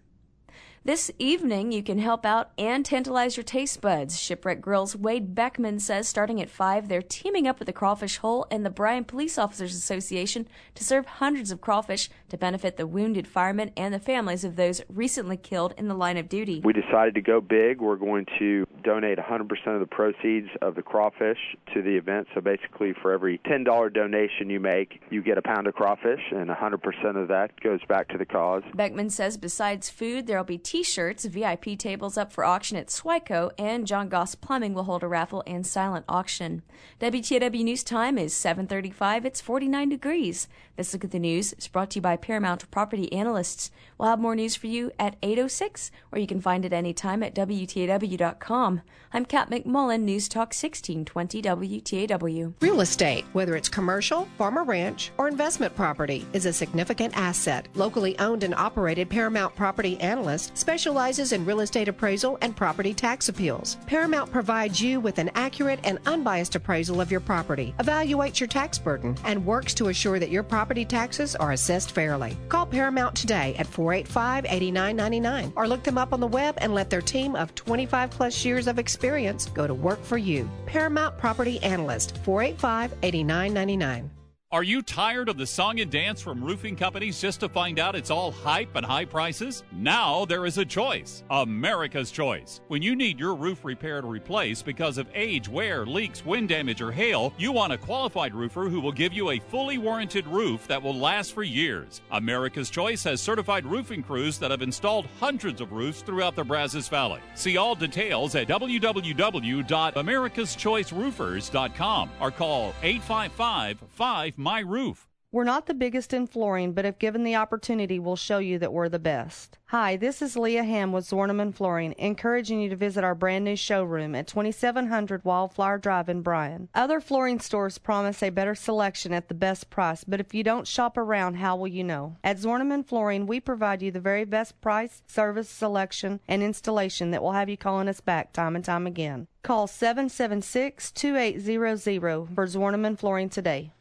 This evening, you can help out and tantalize your taste buds. Shipwreck Grill's Wade Beckman says starting at five, they're teaming up with the Crawfish Hole and the Bryan Police Officers Association to serve hundreds of crawfish to benefit the wounded firemen and the families of those recently killed in the line of duty. We decided to go big. We're going to donate one hundred percent of the proceeds of the crawfish to the event. So basically, for every ten dollars donation you make, you get a pound of crawfish, and one hundred percent of that goes back to the cause. Beckman says besides food, there will be T-shirts, V I P tables up for auction at Swyco, and John Goss Plumbing will hold a raffle and silent auction. W T A W News time is seven thirty-five. It's forty-nine degrees. This Look at the News is brought to you by Paramount Property Analysts. We'll have more news for you at eight oh six, or you can find it anytime at W T A W dot com. I'm Kat McMullen, News Talk sixteen twenty W T A W. Real estate, whether it's commercial, farm or ranch, or investment property, is a significant asset. Locally owned and operated Paramount Property Analyst specializes in real estate appraisal and property tax appeals. Paramount provides you with an accurate and unbiased appraisal of your property, evaluates your tax burden, and works to assure that your property taxes are assessed fairly. Call Paramount today at four eight five, eight nine nine nine or look them up on the web and let their team of twenty-five plus years of experience go to work for you. Paramount Property Analyst, four eight five, eight nine nine nine. Are you tired of the song and dance from roofing companies just to find out it's all hype and high prices? Now there is a choice. America's Choice. When you need your roof repaired or replaced because of age, wear, leaks, wind damage, or hail, you want a qualified roofer who will give you a fully warranted roof that will last for years. America's Choice has certified roofing crews that have installed hundreds of roofs throughout the Brazos Valley. See all details at w w w dot americas choice roofers dot com or call eight five five, five my roof. We're not the biggest in flooring, but if given the opportunity, we'll show you that we're the best. Hi, this is Leah Ham with Zorneman Flooring, encouraging you to visit our brand new showroom at twenty-seven hundred Wildflower Drive in Bryan. Other flooring stores promise a better selection at the best price, but if you don't shop around, how will you know? At Zorneman Flooring, we provide you the very best price, service, selection, and installation that will have you calling us back time and time again. Call seven seven six, two eight zero zero for Zorneman Flooring today.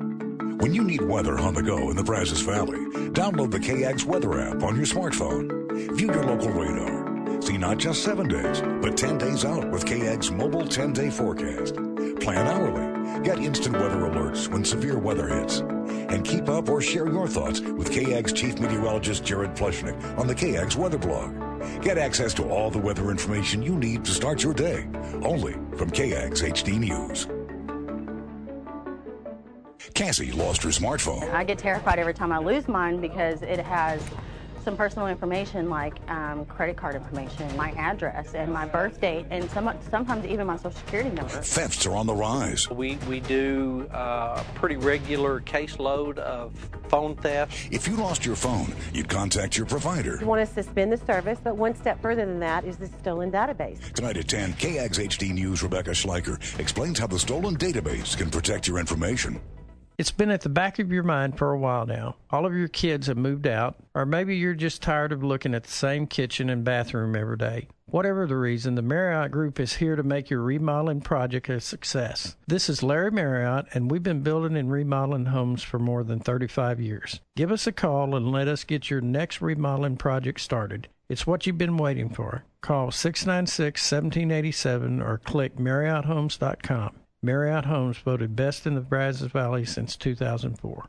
When you need weather on the go in the Brazos Valley, download the K A G S weather app on your smartphone. View your local radar. See not just seven days, but ten days out with K A G S mobile ten-day forecast. Plan hourly. Get instant weather alerts when severe weather hits. And keep up or share your thoughts with K A G S Chief Meteorologist Jared Plushnick on the K A G S weather blog. Get access to all the weather information you need to start your day, only from K A G S H D News. Cassie lost her smartphone. I get terrified every time I lose mine because it has some personal information like um, credit card information, my address, and my birth date, and some, sometimes even my social security number. Thefts are on the rise. We, we do a pretty regular caseload of phone theft. If you lost your phone, you'd contact your provider. You want to suspend the service, but one step further than that is the stolen database. Tonight at ten, K A G S H D News' Rebecca Schleicher explains how the stolen database can protect your information. It's been at the back of your mind for a while now. All of your kids have moved out, or maybe you're just tired of looking at the same kitchen and bathroom every day. Whatever the reason, the Marriott Group is here to make your remodeling project a success. This is Larry Marriott, and we've been building and remodeling homes for more than thirty-five years. Give us a call and let us get your next remodeling project started. It's what you've been waiting for. Call six nine six, one seven eight seven or click marriott homes dot com. Marriott Homes voted best in the Brazos Valley since two thousand four.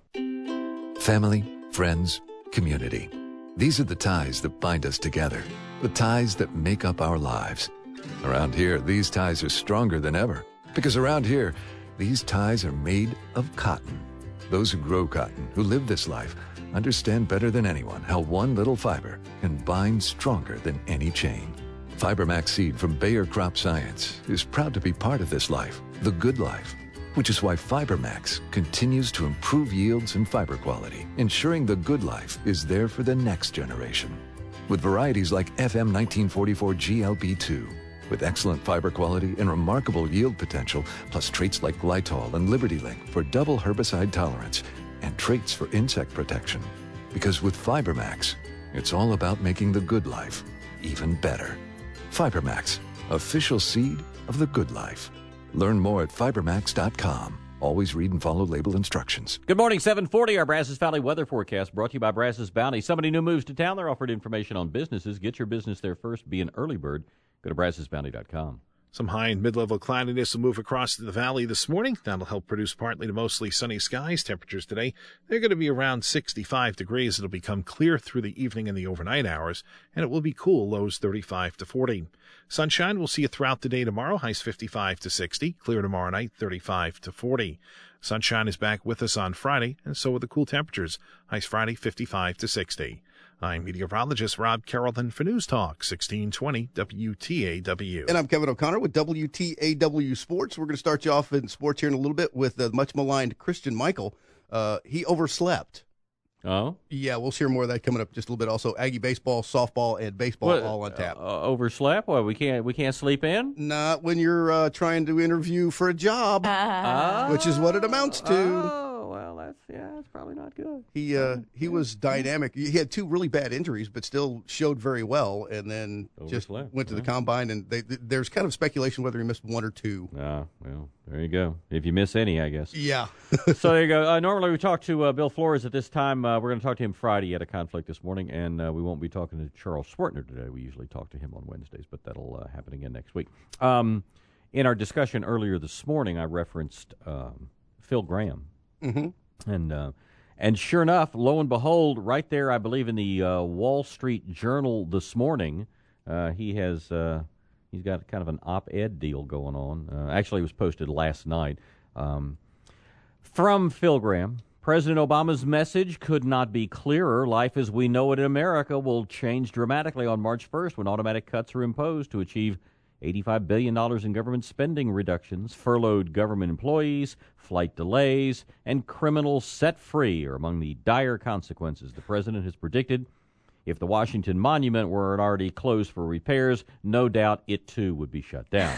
Family, friends, community. These are the ties that bind us together, the ties that make up our lives. Around here, these ties are stronger than ever, because around here, these ties are made of cotton. Those who grow cotton, who live this life, understand better than anyone how one little fiber can bind stronger than any chain. FiberMax seed from Bayer Crop Science is proud to be part of this life, the good life, which is why FiberMax continues to improve yields and fiber quality, ensuring the good life is there for the next generation. With varieties like F M nineteen forty-four G L B two, with excellent fiber quality and remarkable yield potential, plus traits like Glytol and Liberty Link for double herbicide tolerance, and traits for insect protection. Because with FiberMax, it's all about making the good life even better. FiberMax, official seed of the good life. Learn more at fibermax dot com. Always read and follow label instructions. Good morning, seven forty, our Brazos Valley weather forecast brought to you by Brazos Bounty. Somebody new moves to town. They're offered information on businesses. Get your business there first. Be an early bird. Go to brazos bounty dot com. Some high and mid-level cloudiness will move across the valley this morning. That'll help produce partly to mostly sunny skies. Temperatures today, they're going to be around sixty-five degrees. It'll become clear through the evening and the overnight hours, and it will be cool, lows thirty-five to forty. Sunshine, we'll see it throughout the day tomorrow, highs fifty-five to sixty. Clear tomorrow night, thirty-five to forty. Sunshine is back with us on Friday, and so are the cool temperatures. Highs Friday, fifty-five to sixty. I'm meteorologist Rob Carrollton for News Talk, sixteen twenty W T A W. And I'm Kevin O'Connor with W T A W Sports. We're going to start you off in sports here in a little bit with the much-maligned Christian Michael. Uh, he overslept. Oh? Yeah, we'll share more of that coming up just a little bit. Also, Aggie baseball, softball, and baseball What, all on tap. Uh, overslept? Well, we can't we can't sleep in? Not when you're uh, trying to interview for a job, Uh, which is what it amounts to. Oh, well, that's, yeah, that's probably not good. He uh, he was dynamic. He had two really bad injuries, but still showed very well. And then just Overslept, went to the yeah. combine, and they, there's kind of speculation whether he missed one or two. Ah, well, there you go. If you miss any, I guess. Yeah. So there you go. Uh, normally we talk to uh, Bill Flores at this time. Uh, we're going to talk to him Friday. He had a conflict this morning, and uh, we won't be talking to Charles Swartner today. We usually talk to him on Wednesdays, but that'll uh, happen again next week. Um, in our discussion earlier this morning, I referenced um, Phil Graham. Mm-hmm. And uh, and sure enough, lo and behold, right there, I believe in the uh, Wall Street Journal this morning, uh, he has uh, he's got kind of an op-ed deal going on. Uh, actually, it was posted last night um, from Phil Graham. President Obama's message could not be clearer. Life as we know it in America will change dramatically on March first when automatic cuts are imposed to achieve eighty-five billion dollars in government spending reductions. Furloughed government employees, flight delays, and criminals set free are among the dire consequences the president has predicted. If the Washington Monument weren't already closed for repairs, no doubt it too would be shut down.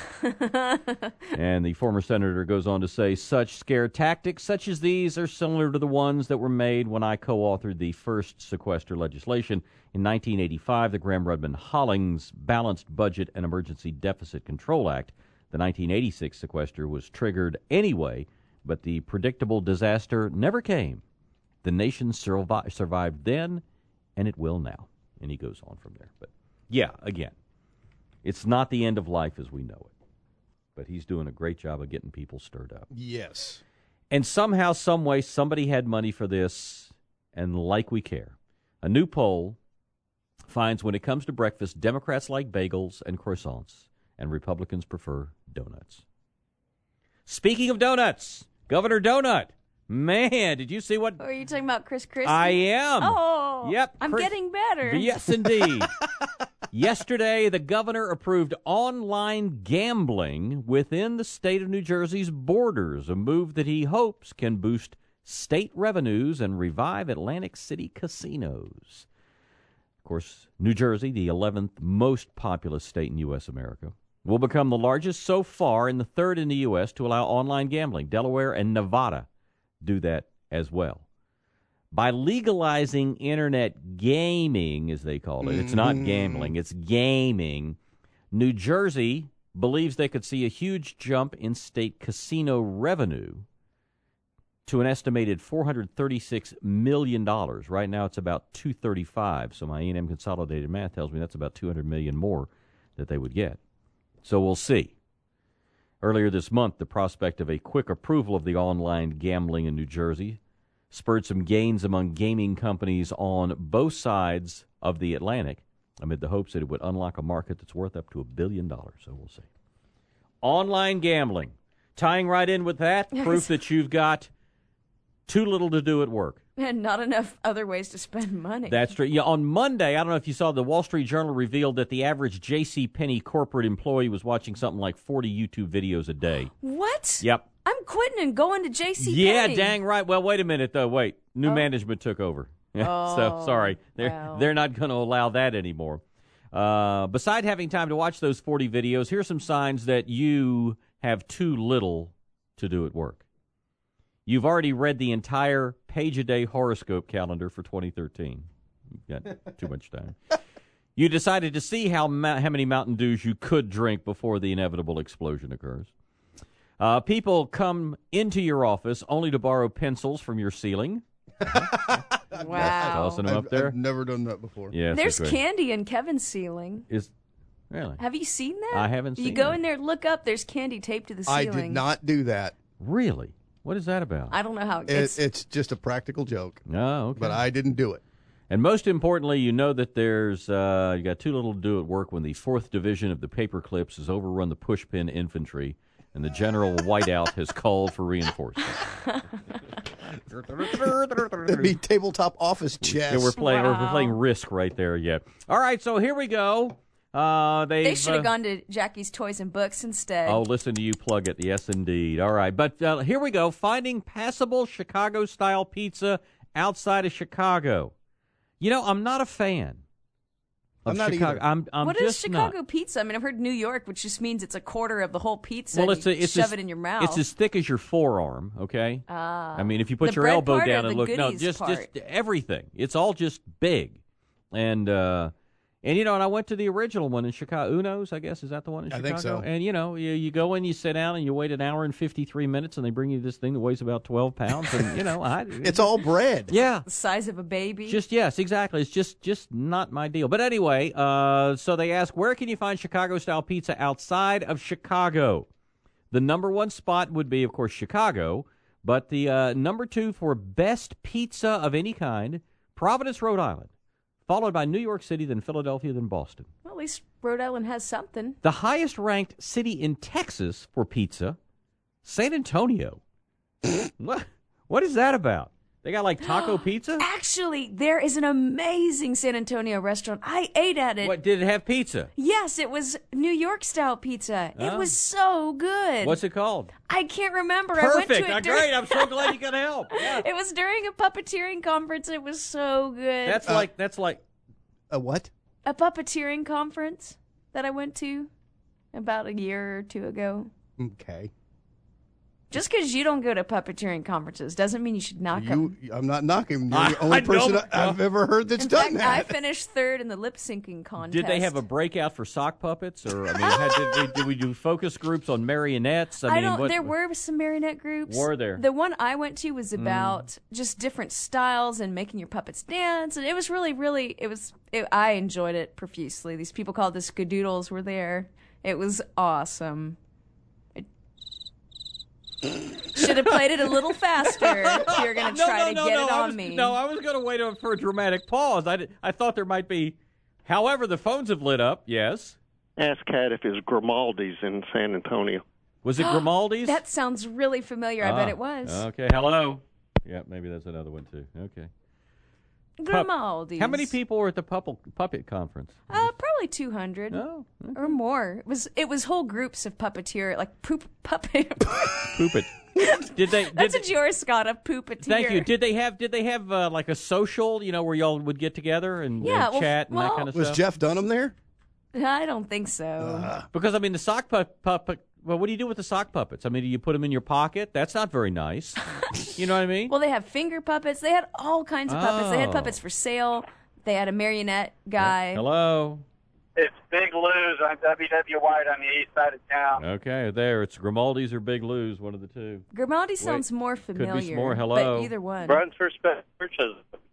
And the former senator goes on to say, such scare tactics such as these are similar to the ones that were made when I co-authored the first sequester legislation in nineteen eighty-five, the Graham-Rudman-Hollings Balanced Budget and Emergency Deficit Control Act. The nineteen eighty-six sequester was triggered anyway, but the predictable disaster never came. The nation survi- survived then, and it will now. And he goes on from there. But, yeah, again, it's not the end of life as we know it. But he's doing a great job of getting people stirred up. Yes. And somehow, some way, somebody had money for this, and like we care. A new poll finds when it comes to breakfast, Democrats like bagels and croissants, and Republicans prefer donuts. Speaking of donuts, Governor Donut. Man, did you see what? Are you talking about Chris Christie? I am. Oh, yep. I'm Chris- getting better. Yes, indeed. Yesterday, the governor approved online gambling within the state of New Jersey's borders, a move that he hopes can boost state revenues and revive Atlantic City casinos. Of course, New Jersey, the eleventh most populous state in U S America, will become the largest so far and the third in the U S to allow online gambling. Delaware and Nevada do that as well. By legalizing internet gaming, as they call it, it's not gambling, it's gaming, New Jersey believes they could see a huge jump in state casino revenue to an estimated four hundred thirty-six million dollars. Right now it's about two hundred thirty-five, so my A and M consolidated math tells me that's about two hundred million dollars more that they would get. So we'll see. Earlier this month, the prospect of a quick approval of the online gambling in New Jersey spurred some gains among gaming companies on both sides of the Atlantic, amid the hopes that it would unlock a market that's worth up to a billion dollars. So we'll see. Online gambling. Tying right in with that, proof that you've got too little to do at work. And not enough other ways to spend money. That's true. Yeah, on Monday, I don't know if you saw, the Wall Street Journal revealed that the average JCPenney corporate employee was watching something like forty YouTube videos a day. What? Yep. I'm quitting and going to JCPenney. Yeah, dang right. Well, wait a minute, though. Wait. New Oh. management took over. Oh, so, sorry. They're, wow. they're not going to allow that anymore. Uh, beside having time to watch those forty videos, here's some signs that you have too little to do at work. You've already read the entire page-a-day horoscope calendar for twenty thirteen. You've got too much time. You decided to see how ma- how many Mountain Dews you could drink before the inevitable explosion occurs. Uh, people come into your office only to borrow pencils from your ceiling. Wow. Tossing them I've, up there. I've never done that before. Yes, There's that's great. candy in Kevin's ceiling. Is really? Have you seen that? I haven't You seen go that. in there, look up, there's candy taped to the I ceiling. did not do that. Really? What is that about? I don't know how it It, gets. it's just a practical joke. Oh, okay. But I didn't do it. And most importantly, you know that there's uh, you got too little to do at work when the fourth Division of the Paper Clips has overrun the pushpin infantry, and the General Whiteout has called for reinforcements. It'd be tabletop office chess. Yeah, we're playing Wow. we're playing Risk right there. Yeah. All right, so here we go. Uh, they they've, should have uh, gone to Jackie's Toys and Books instead. Oh, listen to you plug it. Yes, indeed. All right. But uh, here we go. Finding passable Chicago-style pizza outside of Chicago. You know, I'm not a fan of I'm not Chicago. either. I'm, I'm What is just Chicago not. pizza? I mean, I've heard New York, which just means it's a quarter of the whole pizza. Well, and it's you a, it's shove as, it in your mouth. It's as thick as your forearm, okay? Ah. I mean, if you put The your bread elbow part or down the and look, no, goodies just part? just everything. It's all just big, and uh, and you know, and I went to the original one in Chicago. Uno's, I guess, is that the one in I Chicago? think so. And you know, you, you go in, you sit down, and you wait an hour and fifty three minutes, and they bring you this thing that weighs about twelve pounds, and you know, I, It's all bread. yeah. the size of a baby. Just yes, exactly. It's just just not my deal. But anyway, uh, so they ask, where can you find Chicago-style pizza outside of Chicago? The number one spot would be, of course, Chicago. But the uh, number two for best pizza of any kind, Providence, Rhode Island, followed by New York City, then Philadelphia, then Boston. Well, at least Rhode Island has something. The highest-ranked city in Texas for pizza, San Antonio. what? What is that about? They got like taco pizza? Actually, there is an amazing San Antonio restaurant. I ate at it. What, did it have pizza? Yes, it was New York style pizza. It Oh. was so good. What's it called? I can't remember. I went Perfect. to Uh, it during, Great. I'm so glad you could help. Yeah. It was during a puppeteering conference. It was so good. That's like that's like A what? a puppeteering conference that I went to about a year or two ago. Okay. Just because you don't go to puppeteering conferences doesn't mean you should knock them. You, I'm not knocking. You're I- the only I person don't- I, I've ever heard that's In done fact, I that. finished third in the lip syncing contest. Did they have a breakout for sock puppets, or I mean, had, did, did, did we do focus groups on marionettes? I, I, mean, don't. what, There were some marionette groups. Were there? The one I went to was Mm. about just different styles and making your puppets dance, and it was really, really. It was. It, I enjoyed it profusely. These people called the Skadoodles were there. It was awesome. It should have played it a little faster if you're going to No, try no, to no, get no, it I on was, me. No, I was going to wait for a dramatic pause. I, did, I thought there might be. However, the phones have lit up. Yes. Ask Kat if it's Grimaldi's in San Antonio. Was it Grimaldi's? That sounds really familiar. I bet Ah, it was. Okay. Hello. Yeah, maybe that's another one too. Okay. Pup- Grimaldi's. How many people were at the puppet, puppet conference? Uh, probably two hundred Oh, or more. It was it was whole groups of puppeteer, like poop puppet. Poop it. Did they? Did That's they- a George Scott, a puppeteer. Thank you. Did they have? Did they have uh, like a social? You know, where y'all would get together and, Yeah, and well, chat and that well- kind of Was stuff. Jeff Dunham there? I don't think so. Because I mean, the sock pup- puppet. Well, what do you do with the sock puppets? I mean, do you put them in your pocket? That's not very nice. You know what I mean? Well, they have finger puppets. They had all kinds of puppets. They had Oh. puppets for sale. They had a marionette guy. Hello. It's Big Lou's on W W White on the east side of town. Okay, there. It's Grimaldi's or Big Lou's, one of the two. Grimaldi Wait, sounds more could be familiar. some more. Hello. But either one. Runs for Church has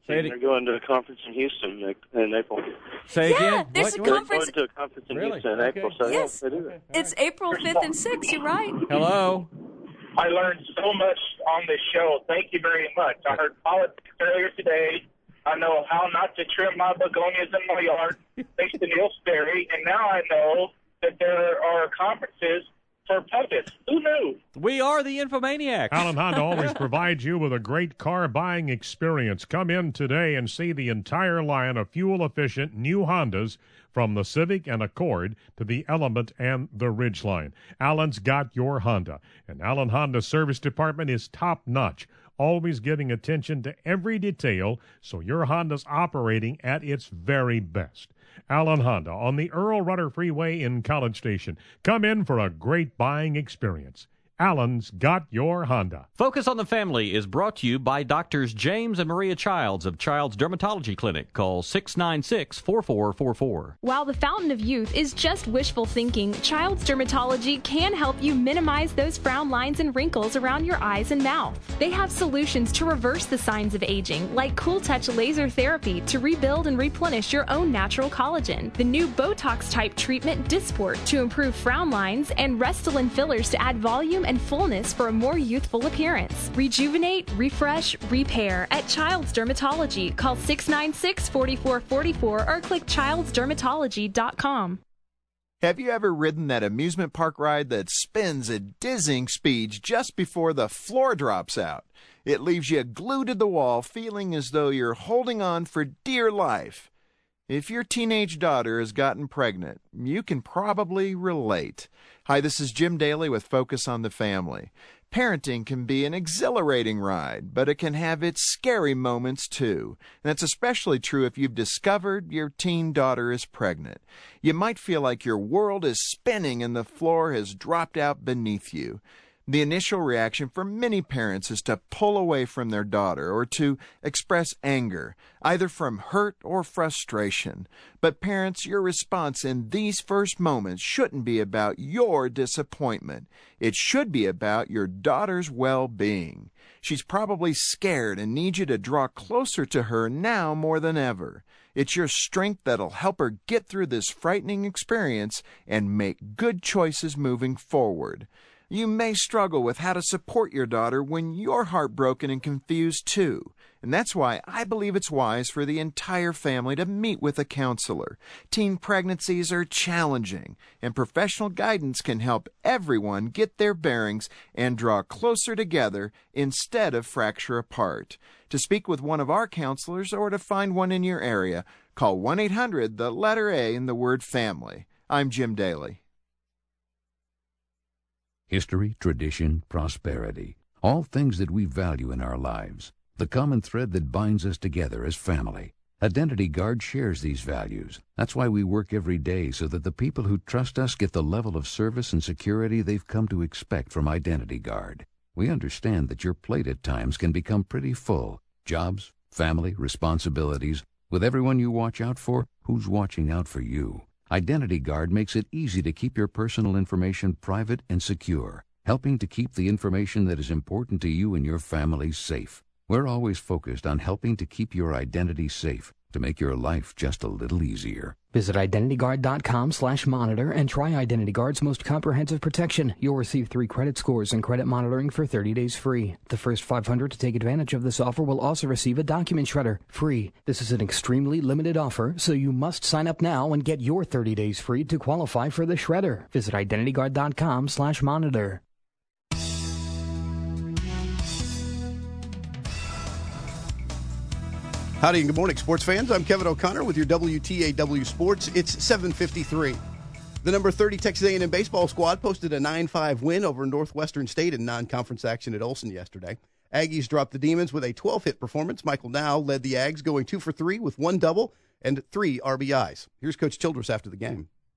Say team. They're going to a conference in Houston in April. Say yeah, again? there's What? a conference. They're going to a conference in Really? Houston in Okay. April. So Yes. yeah, they do. It's April fifth and sixth, you're right. Hello. I learned so much on this show. Thank you very much. I heard politics earlier today. I know how not to trim my begonias in my yard, thanks to Neil Sperry. And now I know that there are conferences for puppets. Who knew? We are the Infomaniacs. Allen Honda always provides you with a great car buying experience. Come in today and see the entire line of fuel-efficient new Hondas, from the Civic and Accord to the Element and the Ridgeline. Allen's got your Honda. And Allen Honda Service Department is top-notch, always giving attention to every detail so your Honda's operating at its very best. Allen Honda on the Earl Rudder Freeway in College Station. Come in for a great buying experience. Allen's got your Honda. Focus on the Family is brought to you by Doctors James and Maria Childs of Child's Dermatology Clinic. Call six nine six, four four four four. While the fountain of youth is just wishful thinking, Child's Dermatology can help you minimize those frown lines and wrinkles around your eyes and mouth. They have solutions to reverse the signs of aging, like Cool Touch laser therapy to rebuild and replenish your own natural collagen, the new Botox-type treatment Dysport to improve frown lines, and Restylane fillers to add volume and fullness for a more youthful appearance. Rejuvenate, refresh, repair at Child's Dermatology. Call six nine six, four four four four or click childs dermatology dot com. Have you ever ridden that amusement park ride that spins at dizzying speeds just before the floor drops out? It leaves you glued to the wall, feeling as though you're holding on for dear life. If your teenage daughter has gotten pregnant, you can probably relate. Hi, this is Jim Daly with Focus on the Family. Parenting can be an exhilarating ride, but it can have its scary moments too. And that's especially true if you've discovered your teen daughter is pregnant. You might feel like your world is spinning and the floor has dropped out beneath you. The initial reaction for many parents is to pull away from their daughter or to express anger, either from hurt or frustration. But parents, your response in these first moments shouldn't be about your disappointment. It should be about your daughter's well-being. She's probably scared and needs you to draw closer to her now more than ever. It's your strength that'll help her get through this frightening experience and make good choices moving forward. You may struggle with how to support your daughter when you're heartbroken and confused too. And that's why I believe it's wise for the entire family to meet with a counselor. Teen pregnancies are challenging, and professional guidance can help everyone get their bearings and draw closer together instead of fracture apart. To speak with one of our counselors or to find one in your area, call one eight hundred, the letter A in the word family. I'm Jim Daly. History, tradition, prosperity, all things that we value in our lives. The common thread that binds us together as family. Identity Guard shares these values. That's why we work every day so that the people who trust us get the level of service and security they've come to expect from Identity Guard. We understand that your plate at times can become pretty full. Jobs, family, responsibilities, with everyone you watch out for, who's watching out for you. Identity Guard makes it easy to keep your personal information private and secure, helping to keep the information that is important to you and your family safe. We're always focused on helping to keep your identity safe, to make your life just a little easier. Visit IdentityGuard.com slash monitor and try IdentityGuard's most comprehensive protection. You'll receive three credit scores and credit monitoring for thirty days free. The first five hundred to take advantage of this offer will also receive a document shredder free. This is an extremely limited offer, so you must sign up now and get your thirty days free to qualify for the shredder. Visit IdentityGuard.com slash monitor. Howdy and good morning, sports fans. I'm Kevin O'Connor with your W T A W Sports. It's seven fifty-three. The number thirty Texas A and M baseball squad posted a nine five win over Northwestern State in non-conference action at Olson yesterday. Aggies dropped the Demons with a twelve-hit performance. Michael Dow led the Ags, going two for three with one double and three R B Is. Here's Coach Childress after the game.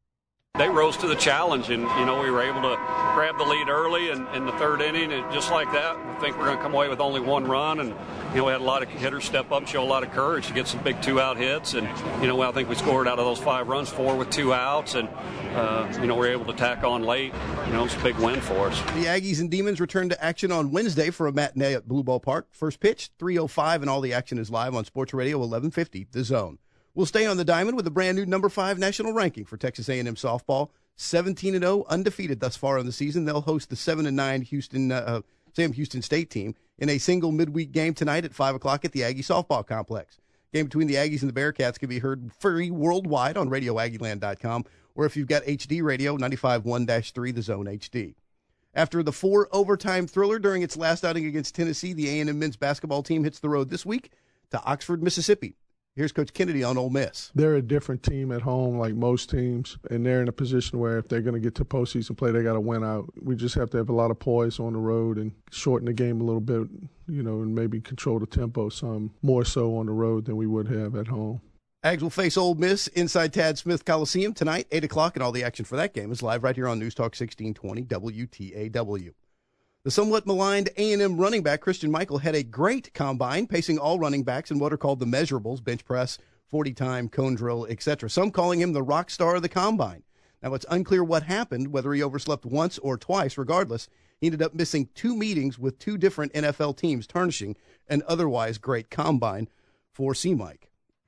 They rose to the challenge, and, you know, we were able to grab the lead early in, in the third inning, and just like that, I think we're going to come away with only one run, and, you know, we had a lot of hitters step up, show a lot of courage to get some big two-out hits, and, you know, I think we scored out of those five runs, four with two outs, and, uh, you know, we were able to tack on late. You know, it's a big win for us. The Aggies and Demons return to action on Wednesday for a matinee at Blue Ball Park. First pitch, three oh five, and all the action is live on Sports Radio eleven fifty, The Zone. We'll stay on the diamond with a brand new number five national ranking for Texas A and M softball. seventeen and oh, undefeated thus far in the season. They'll host the seven and nine Houston uh, Sam Houston State team in a single midweek game tonight at five o'clock at the Aggie Softball Complex. Game between the Aggies and the Bearcats can be heard free worldwide on radio aggie land dot com, or if you've got H D radio, ninety-five point one dash three, The Zone H D. After the four overtime thriller during its last outing against Tennessee, the A and M men's basketball team hits the road this week to Oxford, Mississippi. Here's Coach Kennedy on Ole Miss. They're a different team at home, like most teams, and they're in a position where if they're going to get to postseason play, they got to win out. We just have to have a lot of poise on the road and shorten the game a little bit, you know, and maybe control the tempo some more so on the road than we would have at home. Ags will face Ole Miss inside Tad Smith Coliseum tonight, eight o'clock, and all the action for that game is live right here on News Talk sixteen twenty W T A W. The somewhat maligned A and M running back Christian Michael had a great combine, pacing all running backs in what are called the measurables, bench press, forty-time, cone drill, et cetera, some calling him the rock star of the combine. Now, it's unclear what happened, whether he overslept once or twice. Regardless, he ended up missing two meetings with two different N F L teams, tarnishing an otherwise great combine for C-Mike.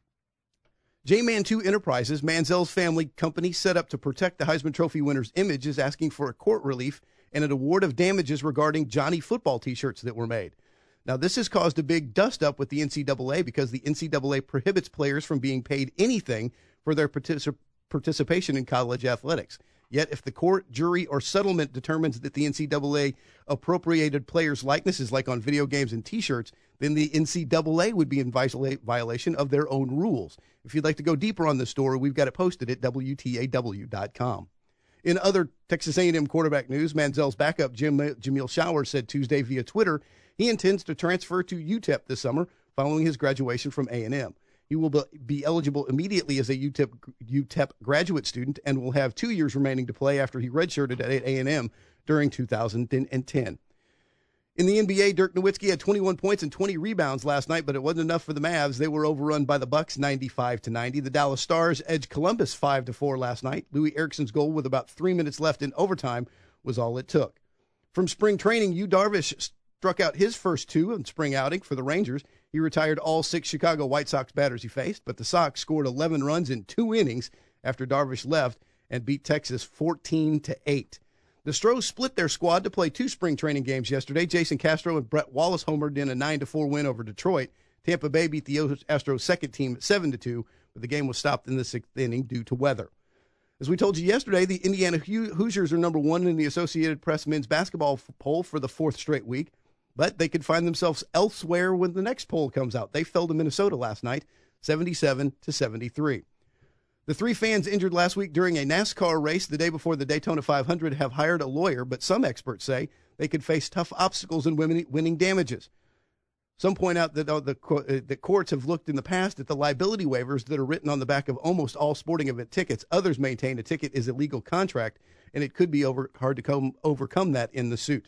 J-Man two Enterprises, Manziel's family company set up to protect the Heisman Trophy winner's image, is asking for a court relief and an award of damages regarding Johnny football T-shirts that were made. Now, this has caused a big dust-up with the N C double A because the N C double A prohibits players from being paid anything for their particip- participation in college athletics. Yet, if the court, jury, or settlement determines that the N C double A appropriated players' likenesses, like on video games and T-shirts, then the N C double A would be in violation of their own rules. If you'd like to go deeper on this story, we've got it posted at W T A W dot com. In other Texas A and M quarterback news, Manziel's backup, Jim, Jameel Showers, said Tuesday via Twitter he intends to transfer to U T E P this summer following his graduation from A and M. He will be eligible immediately as a U T E P, U T E P graduate student and will have two years remaining to play after he redshirted at A and M during two thousand ten. In the N B A, Dirk Nowitzki had twenty-one points and twenty rebounds last night, but it wasn't enough for the Mavs. They were overrun by the Bucks ninety-five to ninety. The Dallas Stars edged Columbus five to four last night. Louis Erickson's goal with about three minutes left in overtime was all it took. From spring training, Yu Darvish struck out his first two in spring outing for the Rangers. He retired all six Chicago White Sox batters he faced, but the Sox scored eleven runs in two innings after Darvish left and beat Texas fourteen to eight. The Stros split their squad to play two spring training games yesterday. Jason Castro and Brett Wallace homered in a nine to four win over Detroit. Tampa Bay beat the Astros' second team seven to two, but the game was stopped in the sixth inning due to weather. As we told you yesterday, the Indiana Hoosiers are number one in the Associated Press men's basketball poll for the fourth straight week, but they could find themselves elsewhere when the next poll comes out. They fell to Minnesota last night, seventy-seven to seventy-three. The three fans injured last week during a NASCAR race the day before the Daytona five hundred have hired a lawyer, but some experts say they could face tough obstacles in winning damages. Some point out that uh, the, uh, the courts have looked in the past at the liability waivers that are written on the back of almost all sporting event tickets. Others maintain a ticket is a legal contract, and it could be over, hard to come, overcome that in the suit.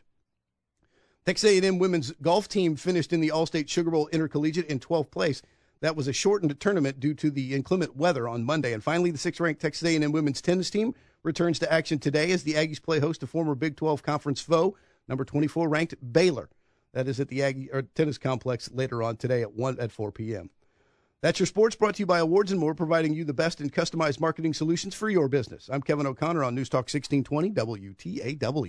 Texas A and M women's golf team finished in the All-State Sugar Bowl Intercollegiate in twelfth place. That was a shortened tournament due to the inclement weather on Monday. And finally, the sixth-ranked Texas A and M women's tennis team returns to action today as the Aggies play host to former Big twelve Conference foe, number twenty-four ranked Baylor. That is at the Aggie or tennis complex later on today at one at four p.m. That's your sports, brought to you by Awards and More, providing you the best in customized marketing solutions for your business. I'm Kevin O'Connor on News Talk sixteen twenty W T A W.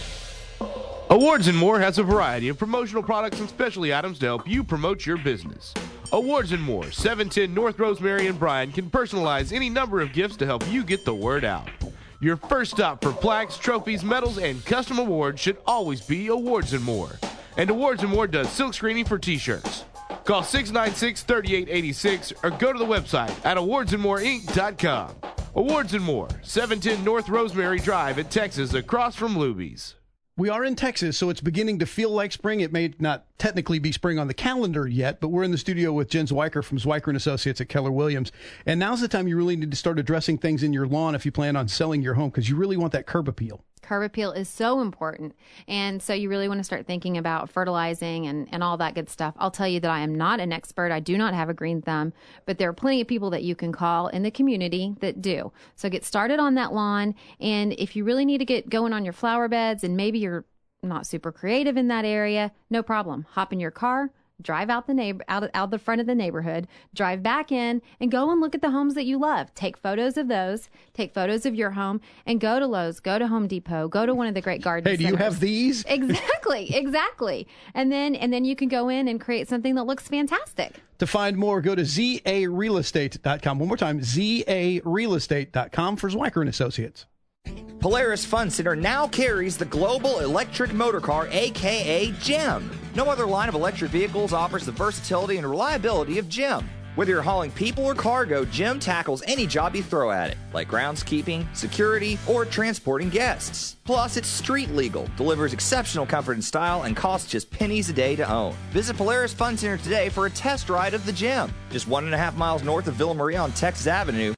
Awards and More has a variety of promotional products and specialty items to help you promote your business. Awards and More, seven ten North Rosemary and Bryan, can personalize any number of gifts to help you get the word out. Your first stop for plaques, trophies, medals, and custom awards should always be Awards and More. And Awards and More does silk screening for t-shirts. Call six nine six, three eight eight six or go to the website at awards and more inc dot com. Awards and More, seven ten North Rosemary Drive in Texas, across from Luby's. We are in Texas, so it's beginning to feel like spring. It may not technically be spring on the calendar yet, but we're in the studio with Jen Zwiker from Zwiker and Associates at Keller Williams. And now's the time you really need to start addressing things in your lawn if you plan on selling your home, because you really want that curb appeal. Curb appeal is so important. And so you really want to start thinking about fertilizing and, and all that good stuff. I'll tell you that I am not an expert. I do not have a green thumb, but there are plenty of people that you can call in the community that do. So get started on that lawn. And if you really need to get going on your flower beds and maybe you're not super creative in that area, no problem. Hop in your car, drive out the neighbor out, out the front of the neighborhood, drive back in, and go and look at the homes that you love. Take photos of those, take photos of your home, and go to Lowe's, go to Home Depot, go to one of the great garden Hey, do centers. you have these? Exactly, exactly. And then and then you can go in and create something that looks fantastic. To find more, go to Z A real estate dot com. One more time, Z A real estate dot com for Zwiker and Associates. Polaris Fun Center now carries the global electric motor car, a k a. GEM. No other line of electric vehicles offers the versatility and reliability of GEM. Whether you're hauling people or cargo, GEM tackles any job you throw at it, like groundskeeping, security, or transporting guests. Plus, it's street legal, delivers exceptional comfort and style, and costs just pennies a day to own. Visit Polaris Fun Center today for a test ride of the GEM. Just one and a half miles north of Villa Maria on Texas Avenue.